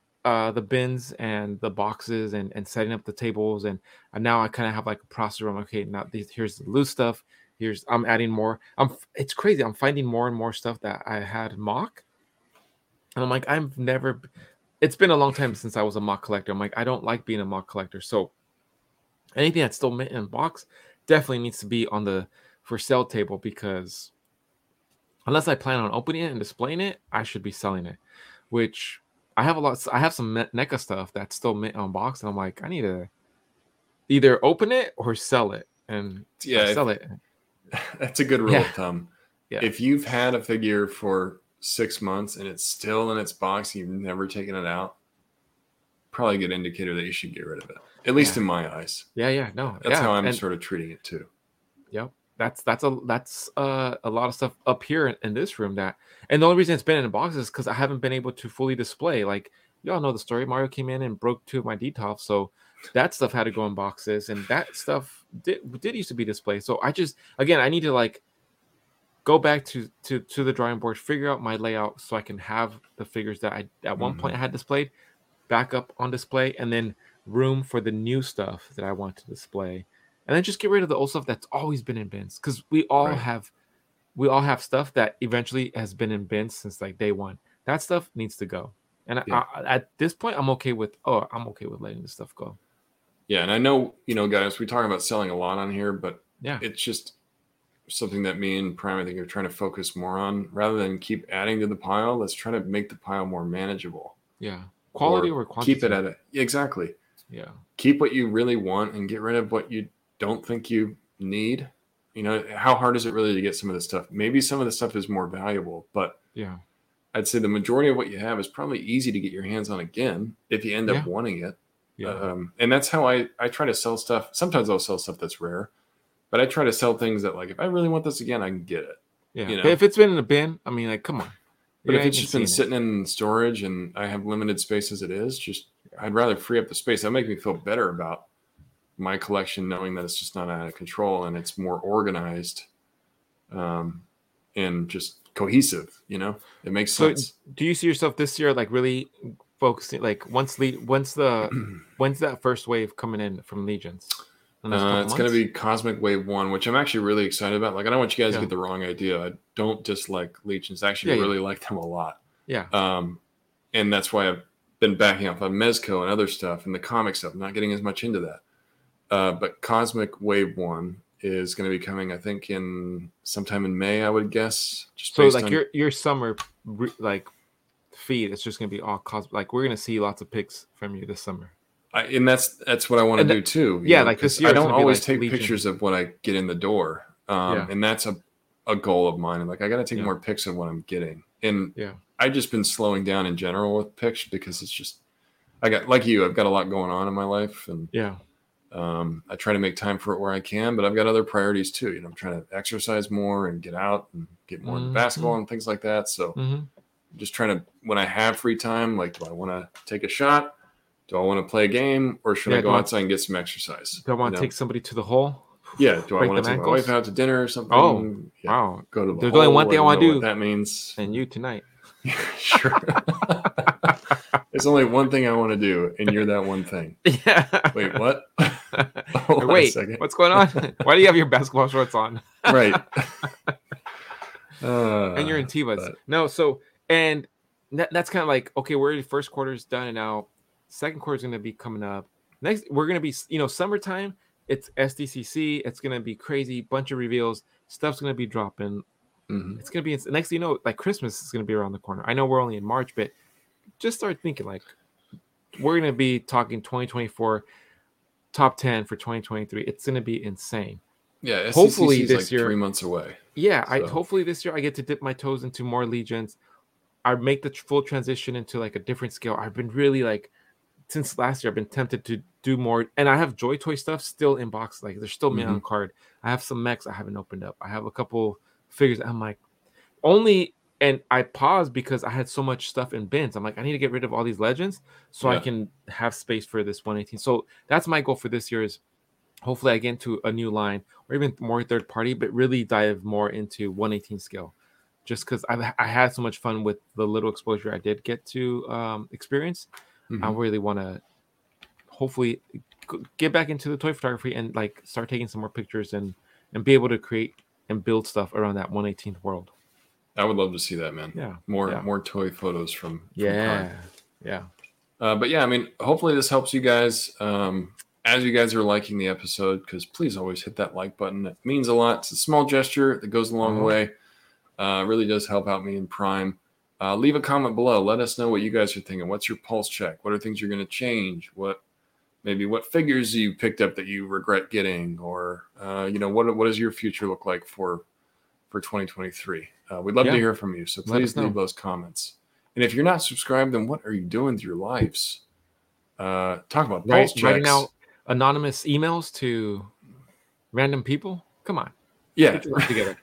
uh the bins and the boxes and and setting up the tables, and, and now I kind of have like a process where I'm okay, now these here's the loose stuff, here's I'm adding more. I'm it's crazy, I'm finding more and more stuff that I had mock, and I'm like, I've never it's been a long time since I was a mock collector. I'm like, I don't like being a mock collector, so anything that's still mint in box definitely needs to be on the for sale table, because unless I plan on opening it and displaying it, I should be selling it, which I have a lot. I have some Ne- NECA stuff that's still mint on box, and I'm like, I need to either open it or sell it. And if Yeah, I if- sell it. That's a good rule Yeah. of thumb. Yeah. If you've had a figure for six months and it's still in its box, you've never taken it out, probably a good indicator that you should get rid of it. At least Yeah. in my eyes. Yeah, yeah, no, That's yeah, how I'm and, sort of treating it too. Yep, that's that's a that's uh, a lot of stuff up here in, in this room that, and the only reason it's been in boxes is because I haven't been able to fully display. Like y'all know the story. Mario came in and broke two of my D TOFs, so that stuff had to go in boxes, and that stuff did did used to be displayed. So I just again I need to like go back to to to the drawing board, figure out my layout so I can have the figures that I at one Mhm. point I had displayed back up on display, and then room for the new stuff that I want to display, and then just get rid of the old stuff that's always been in bins, because we all Right. have we all have stuff that eventually has been in bins since like day one. That stuff needs to go, and I- Yeah. I, at this point I'm okay with oh I'm okay with letting this stuff go. Yeah, and I know, you know, guys, we talk about selling a lot on here, but Yeah, it's just something that me and Prime, I think, are trying to focus more on. Rather than keep adding to the pile, let's try to make the pile more manageable. yeah, quality Or over quantity. keep it at a exactly. Yeah, Keep what you really want and get rid of what you don't think you need. You know, how hard is it really to get some of this stuff? Maybe some of the stuff is more valuable, but yeah, I'd say the majority of what you have is probably easy to get your hands on again if you end up Yeah. wanting it. yeah, Um, and that's how I, I try to sell stuff. Sometimes I'll sell stuff that's rare, but I try to sell things that, like, if I really want this again, I can get it. yeah. you know. But if it's been in a bin, I mean, like, come on. But You're if not it's even just been seeing it. sitting in storage and I have limited space as it is, just I'd rather free up the space. That makes me feel better about my collection, knowing that it's just not out of control and it's more organized, um, and just cohesive. You know, it makes So, sense. do you see yourself this year like really focusing? Like once lead, once the when's that first wave coming in from Legions? In those Uh, couple it's going to months? be Cosmic Wave One, which I'm actually really excited about. Like, I don't want you guys Yeah. to get the wrong idea. I don't dislike Legions. I actually Yeah, yeah. really like them a lot. Yeah. Um, and that's why I've been backing off on Mezco and other stuff and the comic stuff. I'm not getting as much into that. Uh, but Cosmic Wave One is going to be coming, I think, in sometime in May, I would guess. Just So based like on, your your summer re- like feed, it's just gonna be all cos. Like we're gonna see lots of pics from you this summer. I, and that's that's what I want to And do that- too. you yeah, know, like this 'cause year I it's don't gonna be always like take Legion. pictures of what I get in the door, um, Yeah. and that's a a goal of mine. Like, I got to take Yeah. more pics of what I'm getting, and Yeah. I've just been slowing down in general with pics because it's just I got like you. I've got a lot going on in my life, and Yeah. um, I try to make time for it where I can. But I've got other priorities too. You know, I'm trying to exercise more and get out and get more Mhm. into basketball and things like that. So Mm-hmm. I'm just trying to, when I have free time, like, do I want to take a shot? Do I want to play a game, or should Yeah, I do go I- outside and get some exercise? Do I want You to know? take somebody to the hole? Yeah. Do I break want them to take my ankles? wife out to dinner or something? Oh, Yeah. Wow. Go to the There's only one hole. thing I don't wanna know do. What that means. And you tonight. Sure. There's only one thing I want to do, and you're that one thing. Yeah. Wait, what? Hold on a Wait, second. what's going on? Why do you have your basketball shorts on? Right. Uh, And you're in Tivas. but- No, so and that, that's kind of like okay, we're already first quarter's done, and now second quarter's going to be coming up. Next, we're going to be you know summertime. It's S D C C. It's going to be crazy, bunch of reveals. Stuff's going to be dropping. Mhm. It's going to be next thing you know, like Christmas is going to be around the corner. I know we're only in March, but just start thinking like we're going to be talking twenty twenty-four top ten for twenty twenty-three. It's going to be insane. Yeah, Hopefully S D C C is this like year- three months away. Yeah, I So- hopefully this year I get to dip my toes into more Legions. I make the tr- full transition into like a different scale. I've been really like since last year I've been tempted to do more, and I have Joy Toy stuff still in box. Like there's still me on card. I have some mechs I haven't opened up. I have a couple figures. I'm like only, and I paused because I had so much stuff in bins. I'm like I need to get rid of all these legends so I Yeah. can have space for this one eighteen. So that's my goal for this year is hopefully I get into a new line or even more third party, but really dive more into one eighteen scale. Just because I I had so much fun with the little exposure I did get to um, experience, I Mhm. really want to hopefully g- get back into the toy photography and like start taking some more pictures and and be able to create and build stuff around that one eighteenth world. I would love to see that, man. Yeah, More yeah. more toy photos from, from yeah, Con. yeah. Uh, but yeah, I mean, hopefully this helps you guys. Um, as you guys are liking the episode, because please always hit that like button. It means a lot. It's a small gesture that goes a long Uh-huh. way. Uh, really does help out me in Prime. Uh, leave a comment below. Let us know what you guys are thinking. What's your pulse check? What are things you're going to change? What maybe what figures you picked up that you regret getting, or uh, you know what what does your future look like for for twenty twenty-three? Uh, we'd love Yeah. to hear from you. So Let please us know. leave those comments. And if you're not subscribed, then what are you doing with your lives? Uh, talk about Right, pulse writing checks. out anonymous emails to random people. Come on, Yeah. get your life together.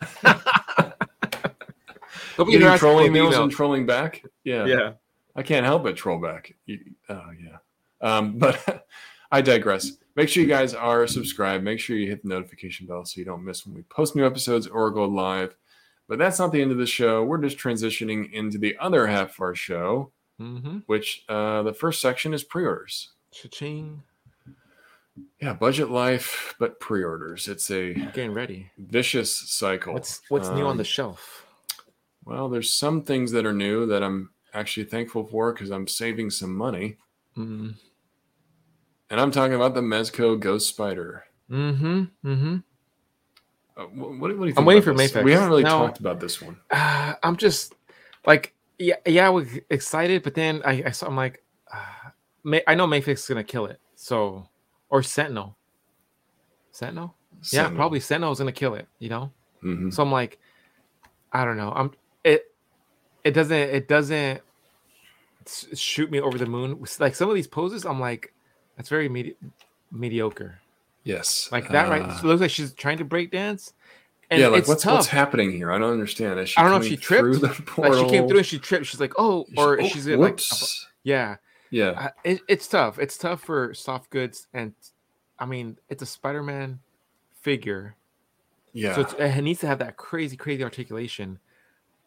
Don't be Getting harassed troll with emails email. and trolling back. Yeah. Yeah. I can't help but troll back. You- Oh, yeah. Um, but I digress. Make sure you guys are subscribed. Make sure you hit the notification bell so you don't miss when we post new episodes or go live. But that's not the end of the show. We're just transitioning into the other half of our show, Mm-hmm. which uh, the first section is pre-orders. Cha-ching. Yeah, budget life, but pre-orders. It's a Getting ready. vicious cycle. What's what's new on the Um, shelf? Well, there's some things that are new that I'm actually thankful for because I'm saving some money. Mm. And I'm talking about the Mezco Ghost Spider. Mm-hmm. Mm-hmm. Uh, wh- what, what do you think I'm waiting about for this? Mayfix. We haven't really No. talked about this one. Uh, I'm just like yeah, yeah, I was excited, but then I, I saw I'm like, uh, May, I know Mayfix is gonna kill it. So or Sentinel. Sentinel? Yeah, Sentinel. probably Sentinel's gonna kill it, you know? Mhm. So I'm like, I don't know. I'm it it doesn't it doesn't s- shoot me over the moon. Like some of these poses, I'm like, that's very medi- mediocre. Yes. Like that, right? Uh, So it looks like she's trying to break dance. And yeah, like it's what's tough. what's happening here? I don't understand. Is she I don't know if coming she tripped. through the Like portal? she came through and she tripped. She's like, oh, or Oh, she's like, whoops. yeah. yeah. Uh, it, it's tough. It's tough for soft goods, and I mean, it's a Spider-Man figure, Yeah. so it's, it needs to have that crazy, crazy articulation.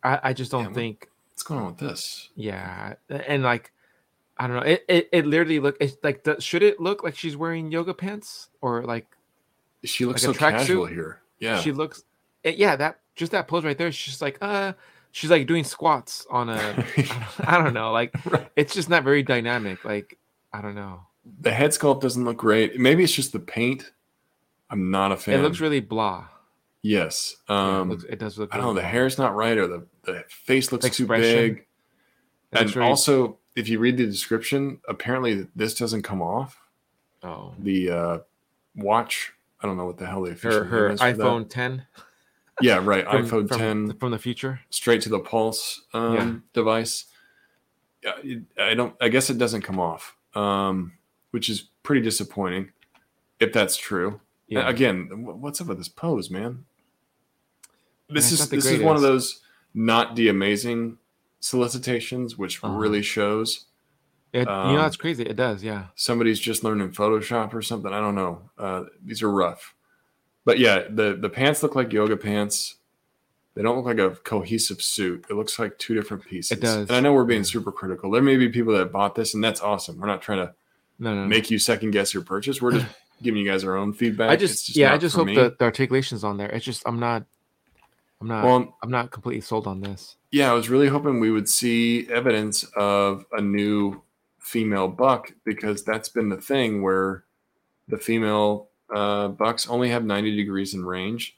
I, I just don't Yeah, what- think. What's going on with this? Yeah, and like I don't know. It it, it literally look it's like the, should it look like she's wearing yoga pants or like She looks like a so casual tracksuit? here. Yeah. She looks. It, yeah, that just that pose right there. She's just like uh, she's like doing squats on a. I don't, I don't know. Like Right. it's just not very dynamic. Like I don't know. The head sculpt doesn't look great. Maybe it's just the paint. I'm not a fan. It looks really blah. Yes. Yeah, it, Um, looks, it does look. I don't know. really The blah. hair's not right, or the, the face looks too Expression. big. It And looks very- also, if you read the description, apparently this doesn't come off. oh, The uh, watch, I don't know what the hell the official her her name is for that. iPhone ten. Yeah, right. From, iPhone from, ten from the future. straight to the Pulse um, Yeah. device. Yeah, it- I don't. I guess it doesn't come off, um, which is pretty disappointing. If that's true. Yeah. Again, wh- what's up with this pose, man? This it's is not the this is one of greatest. those not the amazing solicitations, which Uh-huh. really shows It, you um, know, that's crazy. It does. Yeah. somebody's just learning Photoshop or something. I don't know. Uh, these are rough, but yeah, the the pants look like yoga pants. They don't look like a cohesive suit. It looks like two different pieces. It does. And I know we're being Yeah. super critical. There may be people that bought this, and that's awesome. We're not trying to No, no. no. make you second guess your purchase. We're just giving you guys our own feedback. I It's just, yeah, I not just for hope me. the, the articulation's on there. It's just I'm not, I'm not, Well, I'm not completely sold on this. yeah, I was really hoping we would see evidence of a new female buck, because that's been the thing where the female uh, bucks only have ninety degrees in range.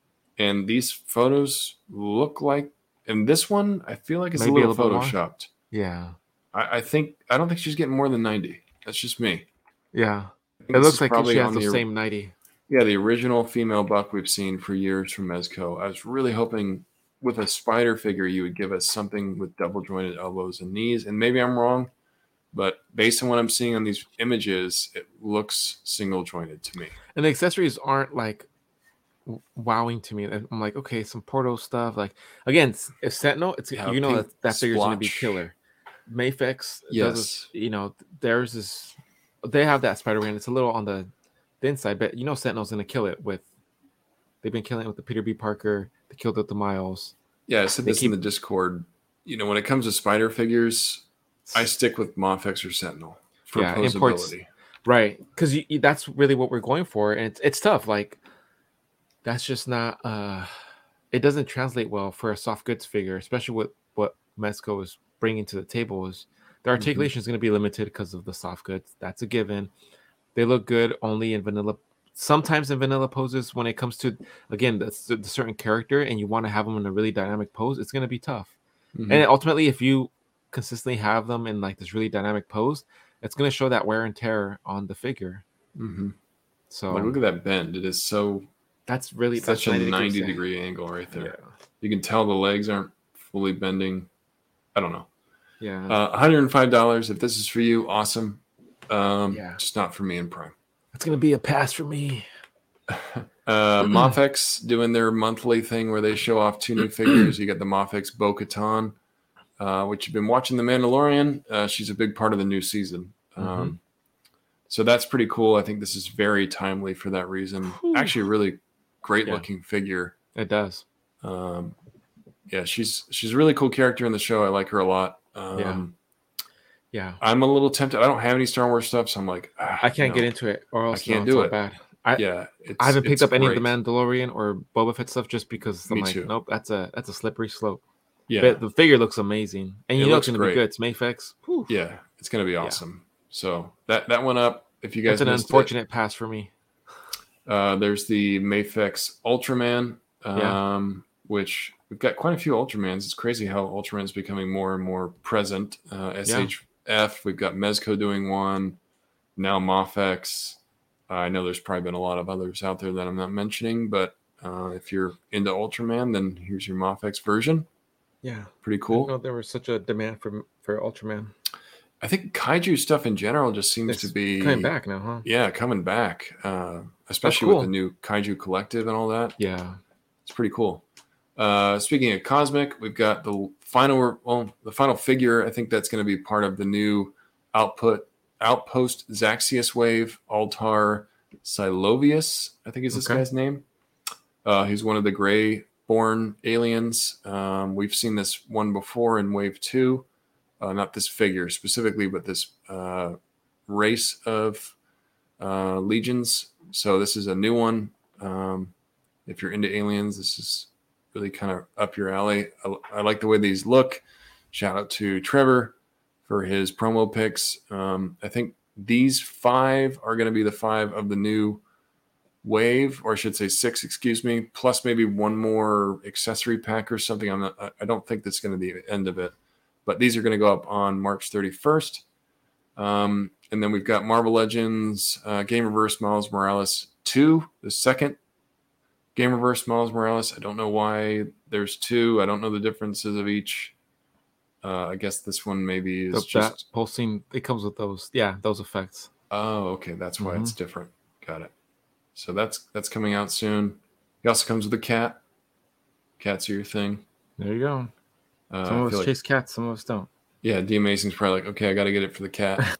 And these photos look like, and this one, I feel like it's Maybe a a little little bit more? photoshopped. Yeah, I, I think, I don't think she's getting more than ninety. That's just me. yeah. I think It this looks is like probably she has on the the- same ninety. Yeah, the original female buck we've seen for years from Mezco. I was really hoping with a spider figure you would give us something with double jointed elbows and knees. And maybe I'm wrong, but based on what I'm seeing on these images, it looks single jointed to me. And the accessories aren't like w- wowing to me. And I'm like, okay, some Porto stuff. Like again, s- if Sentinel, it's Yeah, you know pink that, that figure's gonna be splotch. killer. Mafex, does Yes. this, you know, theirs is they have that Spider-Man. It's a little on the thin side, but you know Sentinel's gonna kill it with. They've been killing it with the Peter B. Parker. They killed it with the Miles. Yeah, I said They this in keep- the Discord. You know, when it comes to spider figures, I stick with Mofex or Sentinel for Yeah, imports- posability. Right, because that's really what we're going for, and it's it's tough. Like that's just not. uh It doesn't translate well for a soft goods figure, especially with what Mezco is bringing to the table. Is the articulation is going to be limited because of the soft goods. That's a given. They look good only in vanilla. Sometimes in vanilla poses, when it comes to again the, the certain character, and you want to have them in a really dynamic pose, it's going to be tough. Mhm. And ultimately, if you consistently have them in like this really dynamic pose, it's going to show that wear and tear on the figure. Mhm. So Like, look at that bend. It is so that's really such that's a degrees. ninety degree angle right there. Yeah, You can tell the legs aren't fully bending. I don't know. yeah, Uh, one hundred five dollars. If this is for you, awesome. Um, Yeah. Just not for me in Prime. it's going to be a pass for me. Uh, Mofex doing their monthly thing where they show off two new figures. You got the Mofex Bo-Katan, uh, which you've been watching The Mandalorian. Uh, she's a big part of the new season. Um, So that's pretty cool. I think this is very timely for that reason. Whew. Actually, a really great Yeah. looking figure. It does. Um, yeah, she's she's a really cool character in the show. I like her a lot. Um, Yeah. Yeah, I'm a little tempted. I don't have any Star Wars stuff, so I'm like, ah, I can't no. get into it, or else can't no, do it's it. not bad. I Yeah, it's, I haven't picked it's up any great. of the Mandalorian or Boba Fett stuff just because I'm Me like, too. nope, that's a that's a slippery slope. Yeah, But the figure looks amazing, and you It know it's looks going to be great. good. It's Mafex. Whew. yeah, it's gonna be awesome. So that that went up. If you guys That's an missed it, unfortunate pass for me. Uh, there's the Mafex Ultraman, um, Yeah. which we've got quite a few Ultramans. It's crazy how Ultraman's becoming more and more present. Uh, S H F, we've got Mezco doing one, now Mofex. Uh, I know there's probably been a lot of others out there that I'm not mentioning, but uh, if you're into Ultraman, then here's your Mofex version. Yeah, Pretty I didn't cool. know there was such a demand for for Ultraman. I think kaiju stuff in general just seems It's to be coming back now, huh? Yeah, coming back, uh, especially cool. with the new Kaiju Collective and all that. Yeah, It's pretty cool. Uh, speaking of Cosmic, we've got the final, well, the final figure. I think that's going to be part of the new output outpost Zaxius Wave Altar Silovius. I think is this Okay. guy's name. Uh, he's one of the gray born aliens. Um, we've seen this one before in Wave two. Uh, not this figure specifically, but this uh, race of uh, legions. So this is a new one. Um, if you're into aliens, this is really kind of up your alley. I, I like the way these look. Shout out to Trevor for his promo picks. Um, I think these five are going to be the five of the new wave, or I should say six, excuse me, plus maybe one more accessory pack or something. I'm not, I don't think that's going to be the end of it, but these are going to go up on March thirty-first. Um, and then we've got Marvel Legends, uh, Game Reverse Miles Morales two, the second Game Reverse Miles Morales. I don't know why there's two. I don't know the differences of each. Uh, I guess this one maybe is the, just that pulsing. It comes with those, yeah, those effects. Oh, okay, that's why mm-hmm. it's different. Got it. So that's that's coming out soon. It also comes with a cat. Cats are your thing. There you go. Uh, some of us like, chase cats, some of us don't. Yeah, D Amazing's probably like, okay, I got to get it for the cat.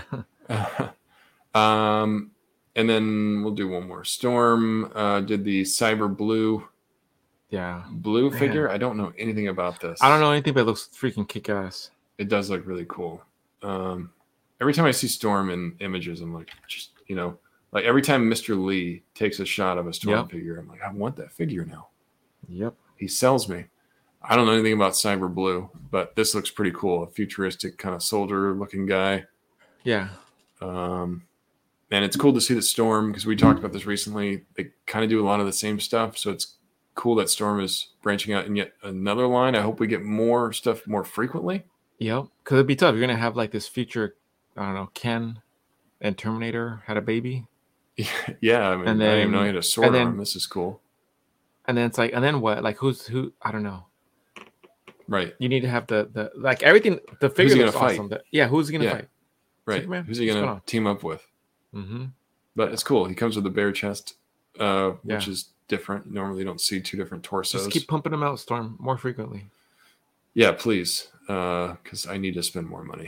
um, and then we'll do one more. Storm uh, did the Cyber Blue. Yeah, blue Man. figure. I don't know anything about this. I don't know anything, but it looks freaking kick-ass. It does look really cool. Um, every time I see Storm in images, I'm like, just you know, like every time Mister Lee takes a shot of a Storm yep. figure, I'm like, I want that figure now. Yep, he sells me. I don't know anything about Cyber Blue, but this looks pretty cool. A futuristic kind of soldier-looking guy. Yeah. Um, and it's cool to see that Storm, because we talked about this recently, they kind of do a lot of the same stuff. So it's cool that Storm is branching out in yet another line. I hope we get more stuff more frequently. Yep. Because it'd be tough. You're going to have like this future, I don't know, Ken and Terminator had a baby. Yeah. I mean, and then, I didn't even know he had a sword then, arm. This is cool. And then it's like, and then what? Like who's, who, I don't know. Right. You need to have the, the like everything, the figure looks awesome. That, yeah. Who's he going to yeah. fight? Right. Superman? Who's he going to team up with? Mm-hmm. But it's cool. He comes with a bare chest, uh, yeah. which is different. Normally you don't see two different torsos. Just keep pumping them out, Storm, more frequently. Yeah, please. Because uh, I need to spend more money.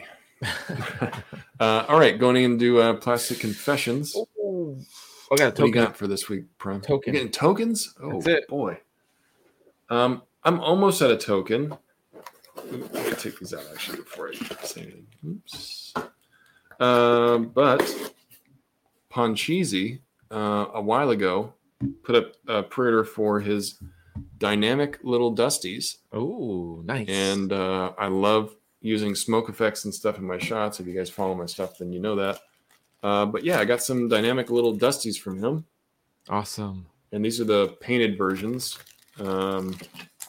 uh, all right. Going into uh, Plastic Confessions. Oh, I got a token. What do you got for this week, Prime? Token. You getting tokens? Oh, That's it. Boy. Um, I'm almost at a token. Let me take these out, actually, before I say anything. Oops. Uh, but Poncheezy, uh, a while ago, put up a pre-order for his dynamic little Dusties. Oh, nice. And uh, I love using smoke effects and stuff in my shots. If you guys follow my stuff, then you know that. Uh, but yeah, I got some dynamic little Dusties from him. Awesome. And these are the painted versions. Um,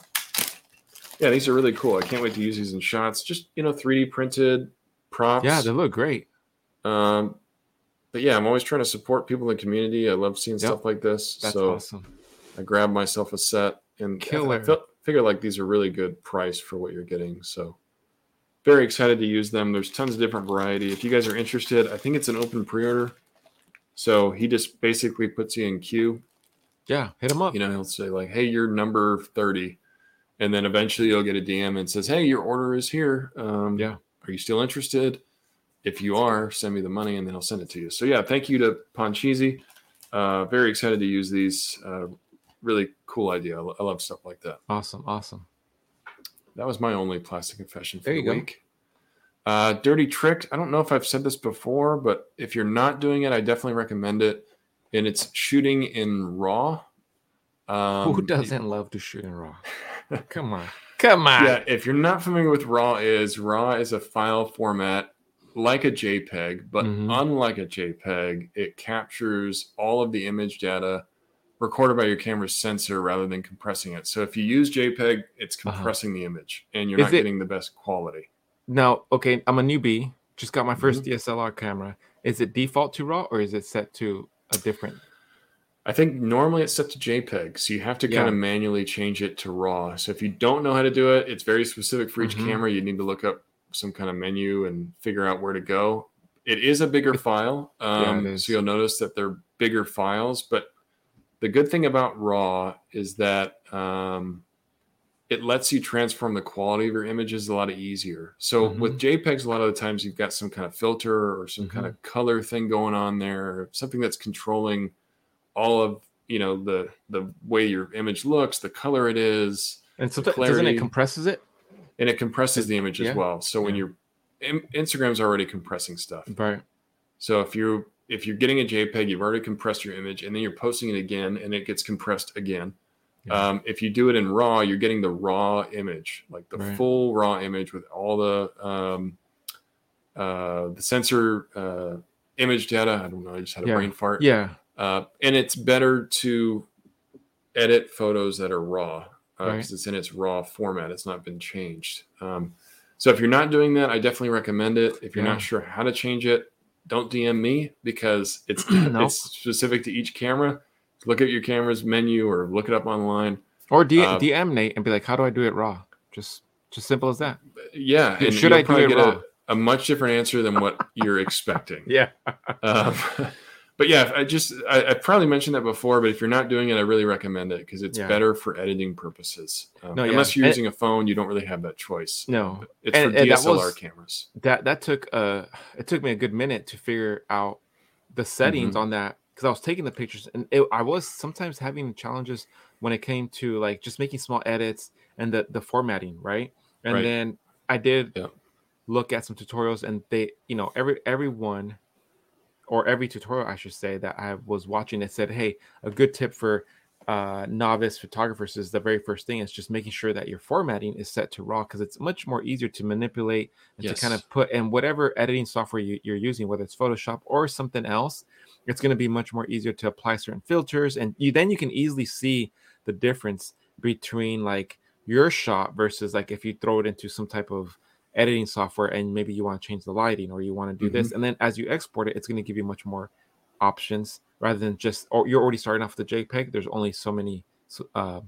yeah, these are really cool. I can't wait to use these in shots. Just, you know, three D printed props. Yeah, they look great. Um, but yeah, I'm always trying to support people in the community. I love seeing yep. stuff like this. That's so awesome. I grabbed myself a set and Killer. I feel, figure like these are really good price for what you're getting. So very excited to use them. There's tons of different variety. If you guys are interested, I think it's an open pre-order. So he just basically puts you in queue. Yeah, hit him up. You know, he'll say like, hey, you're number thirty. And then eventually you'll get a D M and says, hey, your order is here. Um, yeah. Are you still interested? If you are, send me the money and then I'll send it to you. So yeah, thank you to Poncheezy. Uh, very excited to use these. Uh, really cool idea. I love stuff like that. Awesome. Awesome. That was my only Plastic Confession for there you the go. week. Uh, Dirty Tricked. I don't know if I've said this before, but if you're not doing it, I definitely recommend it. And it's shooting in RAW. Um, Who doesn't it, love to shoot in RAW? Come on. Come on. Yeah, if you're not familiar with RAW is, RAW is a file format like a JPEG, but mm-hmm. unlike a JPEG, it captures all of the image data recorded by your camera's sensor rather than compressing it. So if you use JPEG, it's compressing uh-huh. the image, and you're is not it, getting the best quality. Now, okay, I'm a newbie. Just got my first mm-hmm. D S L R camera. Is it default to RAW, or is it set to a different? I think normally it's set to JPEG, so you have to yeah. kind of manually change it to RAW. So if you don't know how to do it, it's very specific for each mm-hmm. camera. You need to look up some kind of menu and figure out where to go. It is a bigger file, um, yeah, so you'll notice that they're bigger files. But the good thing about RAW is that um, it lets you transform the quality of your images a lot easier. So mm-hmm. with JPEGs, a lot of the times you've got some kind of filter or some mm-hmm. kind of color thing going on there, something that's controlling all of you know, the the way your image looks, the color it is, and sometimes doesn't it compresses it, and it compresses it, the image yeah. as well. So when yeah. you're Instagram's already compressing stuff, right? So if you if you're getting a JPEG, you've already compressed your image, and then you're posting it again, and it gets compressed again. Yeah. Um, if you do it in RAW, you're getting the raw image, like the right. full raw image with all the um, uh, the sensor uh, image data. I don't know. I just had a yeah. brain fart. Yeah. Uh, and it's better to edit photos that are raw because uh, right. it's in its raw format. It's not been changed. Um, so if you're not doing that, I definitely recommend it. If you're yeah. not sure how to change it, don't D M me because it's nope. it's specific to each camera. Look at your camera's menu or look it up online. Or D- uh, D M Nate and be like, how do I do it raw? Just just simple as that. Yeah. And should I do it get raw? A, a much different answer than what you're expecting. Yeah. um, but yeah, I just, I, I probably mentioned that before, but if you're not doing it, I really recommend it because it's yeah. better for editing purposes. Um, no, unless yeah. you're using and, a phone, you don't really have that choice. No. But it's and, for D S L R was, cameras. That that took, uh, it took me a good minute to figure out the settings mm-hmm. on that. Because I was taking the pictures and it, I was sometimes having challenges when it came to like just making small edits and the, the formatting, right? And right. then I did yeah. look at some tutorials and they, you know, every everyone or every tutorial, I should say, that I was watching, it said, hey, a good tip for uh, novice photographers is the very first thing is just making sure that your formatting is set to RAW because it's much more easier to manipulate and yes. to kind of put in whatever editing software you, you're using, whether it's Photoshop or something else. It's going to be much more easier to apply certain filters. And you then you can easily see the difference between like your shot versus like if you throw it into some type of editing software and maybe you want to change the lighting or you want to do mm-hmm. this. And then as you export it, it's going to give you much more options rather than just, or you're already starting off the JPEG. There's only so many uh,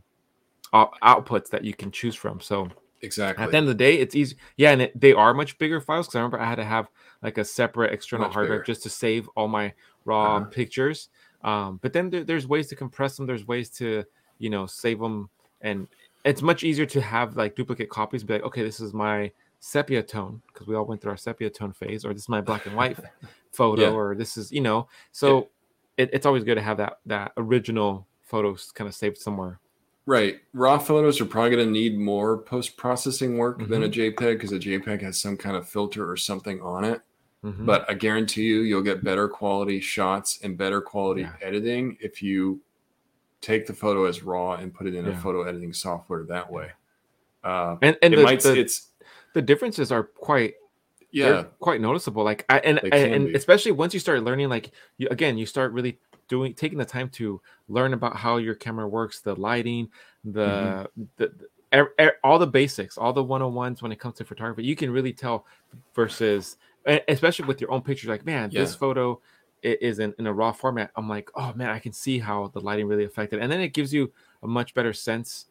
outputs that you can choose from. So exactly at the end of the day, it's easy. Yeah. And it, they are much bigger files. Cause I remember I had to have like a separate external much hard drive just to save all my raw uh-huh. pictures. Um, but then there, there's ways to compress them. There's ways to, you know, save them. And it's much easier to have like duplicate copies, be like, okay, this is my sepia tone, because we all went through our sepia tone phase, or this is my black and white photo, yeah. or this is, you know, so yeah. it, it's always good to have that, that original photos kind of saved somewhere. Right. Raw photos are probably going to need more post-processing work mm-hmm. than a JPEG because a JPEG has some kind of filter or something on it. Mm-hmm. But I guarantee you, you'll get better quality shots and better quality yeah. editing if you take the photo as raw and put it in yeah. a photo editing software that way. Uh, and and it the, might, the, it's the differences are quite yeah quite noticeable. Like I, and and be. especially once you start learning, like you, again, you start really doing taking the time to learn about how your camera works, the lighting, the mm-hmm. the, the er, er, all the basics, all the one oh ones when it comes to photography. You can really tell versus, especially with your own pictures, like, man, yeah. this photo is in, in a raw format. I'm like, oh man, I can see how the lighting really affected. And then it gives you a much better sense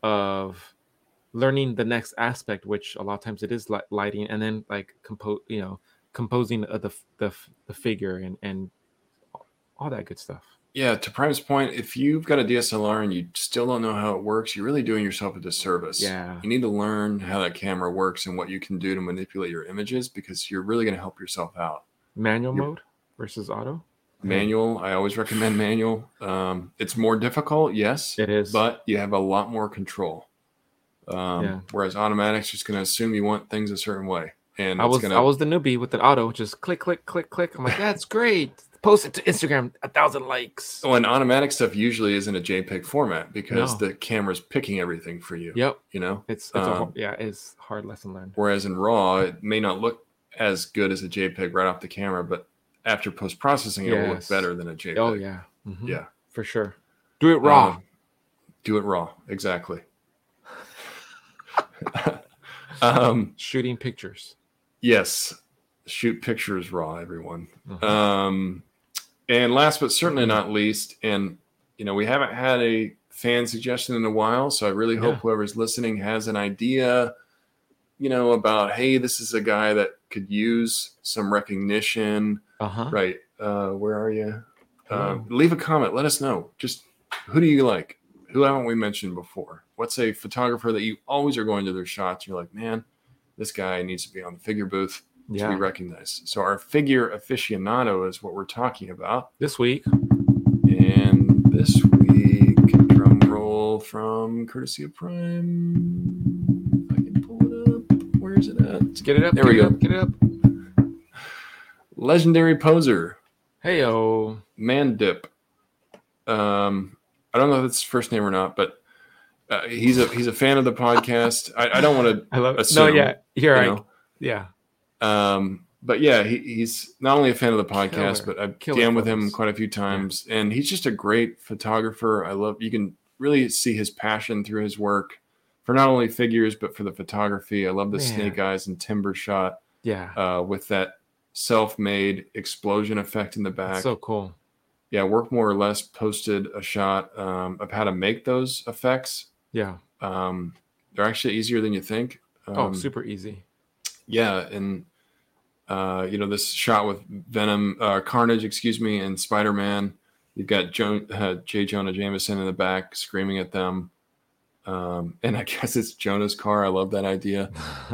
of learning the next aspect, which a lot of times it is li- lighting, and then like compose, you know, composing the, the the the figure and and all that good stuff. Yeah, to Prime's point, if you've got a D S L R and you still don't know how it works, you're really doing yourself a disservice. Yeah. You need to learn how that camera works and what you can do to manipulate your images, because you're really going to help yourself out. Manual you're, mode versus auto? Manual. I always recommend manual. Um, it's more difficult, yes. It is. But you have a lot more control. Um, yeah. Whereas automatic's just going to assume you want things a certain way. And I was gonna... I was the newbie with the auto, just click, click, click, click. I'm like, that's great. Post it to Instagram, a thousand likes. Well, and automatic stuff usually isn't a JPEG format because no. the camera's picking everything for you. Yep. You know, it's, it's um, a, yeah, it's hard lesson learned. Whereas in RAW, it may not look as good as a JPEG right off the camera, but after post processing, yes. it will look better than a JPEG. Oh yeah, mm-hmm. yeah, for sure. Do it raw. Um, do it raw, exactly. um, Shooting pictures. Yes, shoot pictures raw, everyone. Mm-hmm. Um, and last but certainly not least, and you know, we haven't had a fan suggestion in a while, so I really hope yeah. whoever's listening has an idea, you know, about, hey, this is a guy that could use some recognition. Uh-huh. Right. Uh, where are you? Uh, leave a comment. Let us know. Just who do you like? Who haven't we mentioned before? What's a photographer that you always are going to their shots? You're like, man, this guy needs to be on the figure booth yeah. to be recognized. So our figure aficionado is what we're talking about this week. And this week from courtesy of Prime. If I can pull it up. Where is it at? Let's get it up. There get we it go. Up, get it up. Legendary Poser. Hey, yo. Mandip. Um, I don't know if that's his first name or not, but uh, he's a he's a fan of the podcast. I, I don't want to I love assume. No, yeah. Here, I. know. Yeah. Um, but yeah, he, he's not only a fan of the podcast, Killer. but I've Killer D M'd with photos. him quite a few times, and he's just a great photographer. I love. You can really see his passion through his work for not only figures but for the photography. I love the Man. snake eyes and timber shot Yeah. uh, with that self-made explosion effect in the back. That's so cool. Yeah, Work More or Less posted a shot um, of how to make those effects. Yeah. Um, they're actually easier than you think. Um, Oh, super easy. Yeah, and uh, you know, this shot with Venom, uh, Carnage, excuse me, and Spider-Man. You've got jo- uh, J. Jonah Jameson in the back screaming at them. Um, and I guess it's Jonah's car. I love that idea.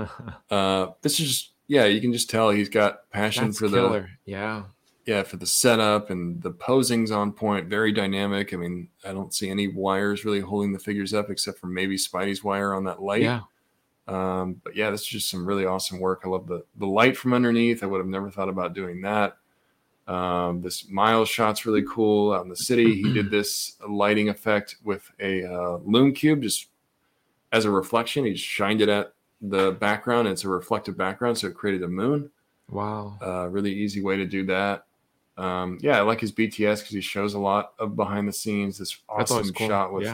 Uh, this is just, yeah, you can just tell he's got passion That's for killer. Yeah. the, yeah, for the setup, and the posing's on point, very dynamic. I mean, I don't see any wires really holding the figures up except for maybe Spidey's wire on that light. Yeah. Um, but yeah, this is just some really awesome work. I love the the light from underneath. I would have never thought about doing that. Um, this Miles shot's really cool out in the city. He did this lighting effect with a uh, Loom Cube just as a reflection. He shined it at the background. And it's a reflective background, so it created a moon. Wow. Uh, really easy way to do that. Um, yeah, I like his B T S because he shows a lot of behind the scenes. This That's always awesome cool. shot with Yeah.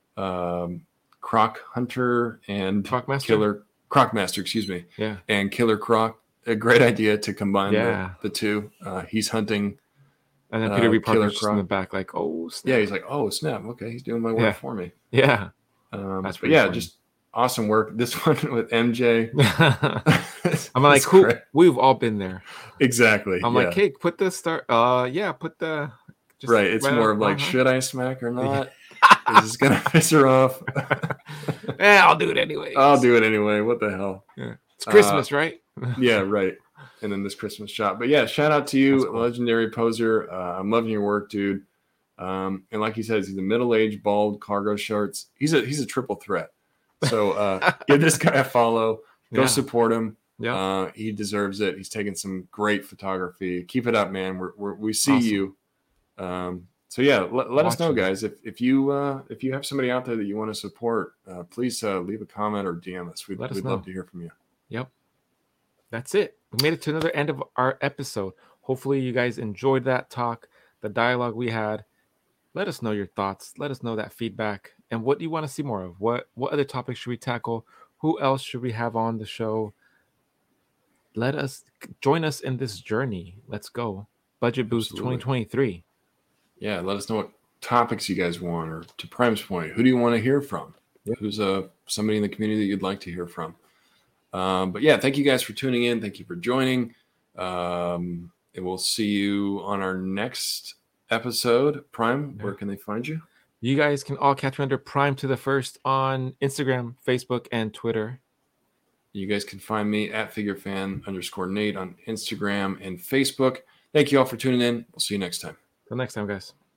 um, Croc Hunter and Crocmaster? Killer Croc Master, excuse me, Yeah. and Killer Croc. A great idea to combine Yeah. the, the two. Uh, he's hunting. And then Peter Uh, B. Parker Killer just in Croc. the back, like, oh, snap. Yeah, he's like, oh snap, okay, he's doing my work Yeah. for me. Yeah. Um, That's but pretty yeah, funny. just awesome work. This one with M J. I'm like, It's who? great. We've all been there. Exactly. I'm yeah. like, hey, put the star. Uh, yeah, put the. just right. It's more up- of like, uh-huh. should I smack or not? Is this gonna piss her off? Eh, I'll do it anyway. I'll do it anyway. What the hell? It's Christmas, right? Yeah, right. And then this Christmas shot. But yeah, shout out to you, That's cool. Legendary Poser. Uh, I'm loving your work, dude. Um, and like he says, he's a middle-aged, bald, cargo shorts. He's a he's a triple threat. So uh, give this guy a follow. Go Yeah. support him. Yeah. Uh, he deserves it. He's taking some great photography. Keep it up, man. We're, we're, we see Awesome. you. Um, so yeah, let, let us know, Watching. guys. If if you uh, if you have somebody out there that you want to support, uh, please uh, leave a comment or D M us. We'd, Let us we'd know. love to hear from you. Yep. That's it. We made it to another end of our episode. Hopefully, you guys enjoyed that talk, the dialogue we had. Let us know your thoughts. Let us know that feedback and what do you want to see more of. What what other topics should we tackle? Who else should we have on the show? Let us join us in this journey. Let's go. Budget Boost Absolutely. twenty twenty-three. Yeah, let us know what topics you guys want, or to Prime's point, who do you want to hear from? Yep. Who's uh, somebody in the community that you'd like to hear from? Um, but yeah, thank you guys for tuning in. Thank you for joining. Um, and we'll see you on our next episode. Prime, Yeah. where can they find you? You guys can all catch me under Prime to the First on Instagram, Facebook, and Twitter. You guys can find me at figurefan underscore Nate on Instagram and Facebook. Thank you all for tuning in. We'll see you next time. Till next time, guys.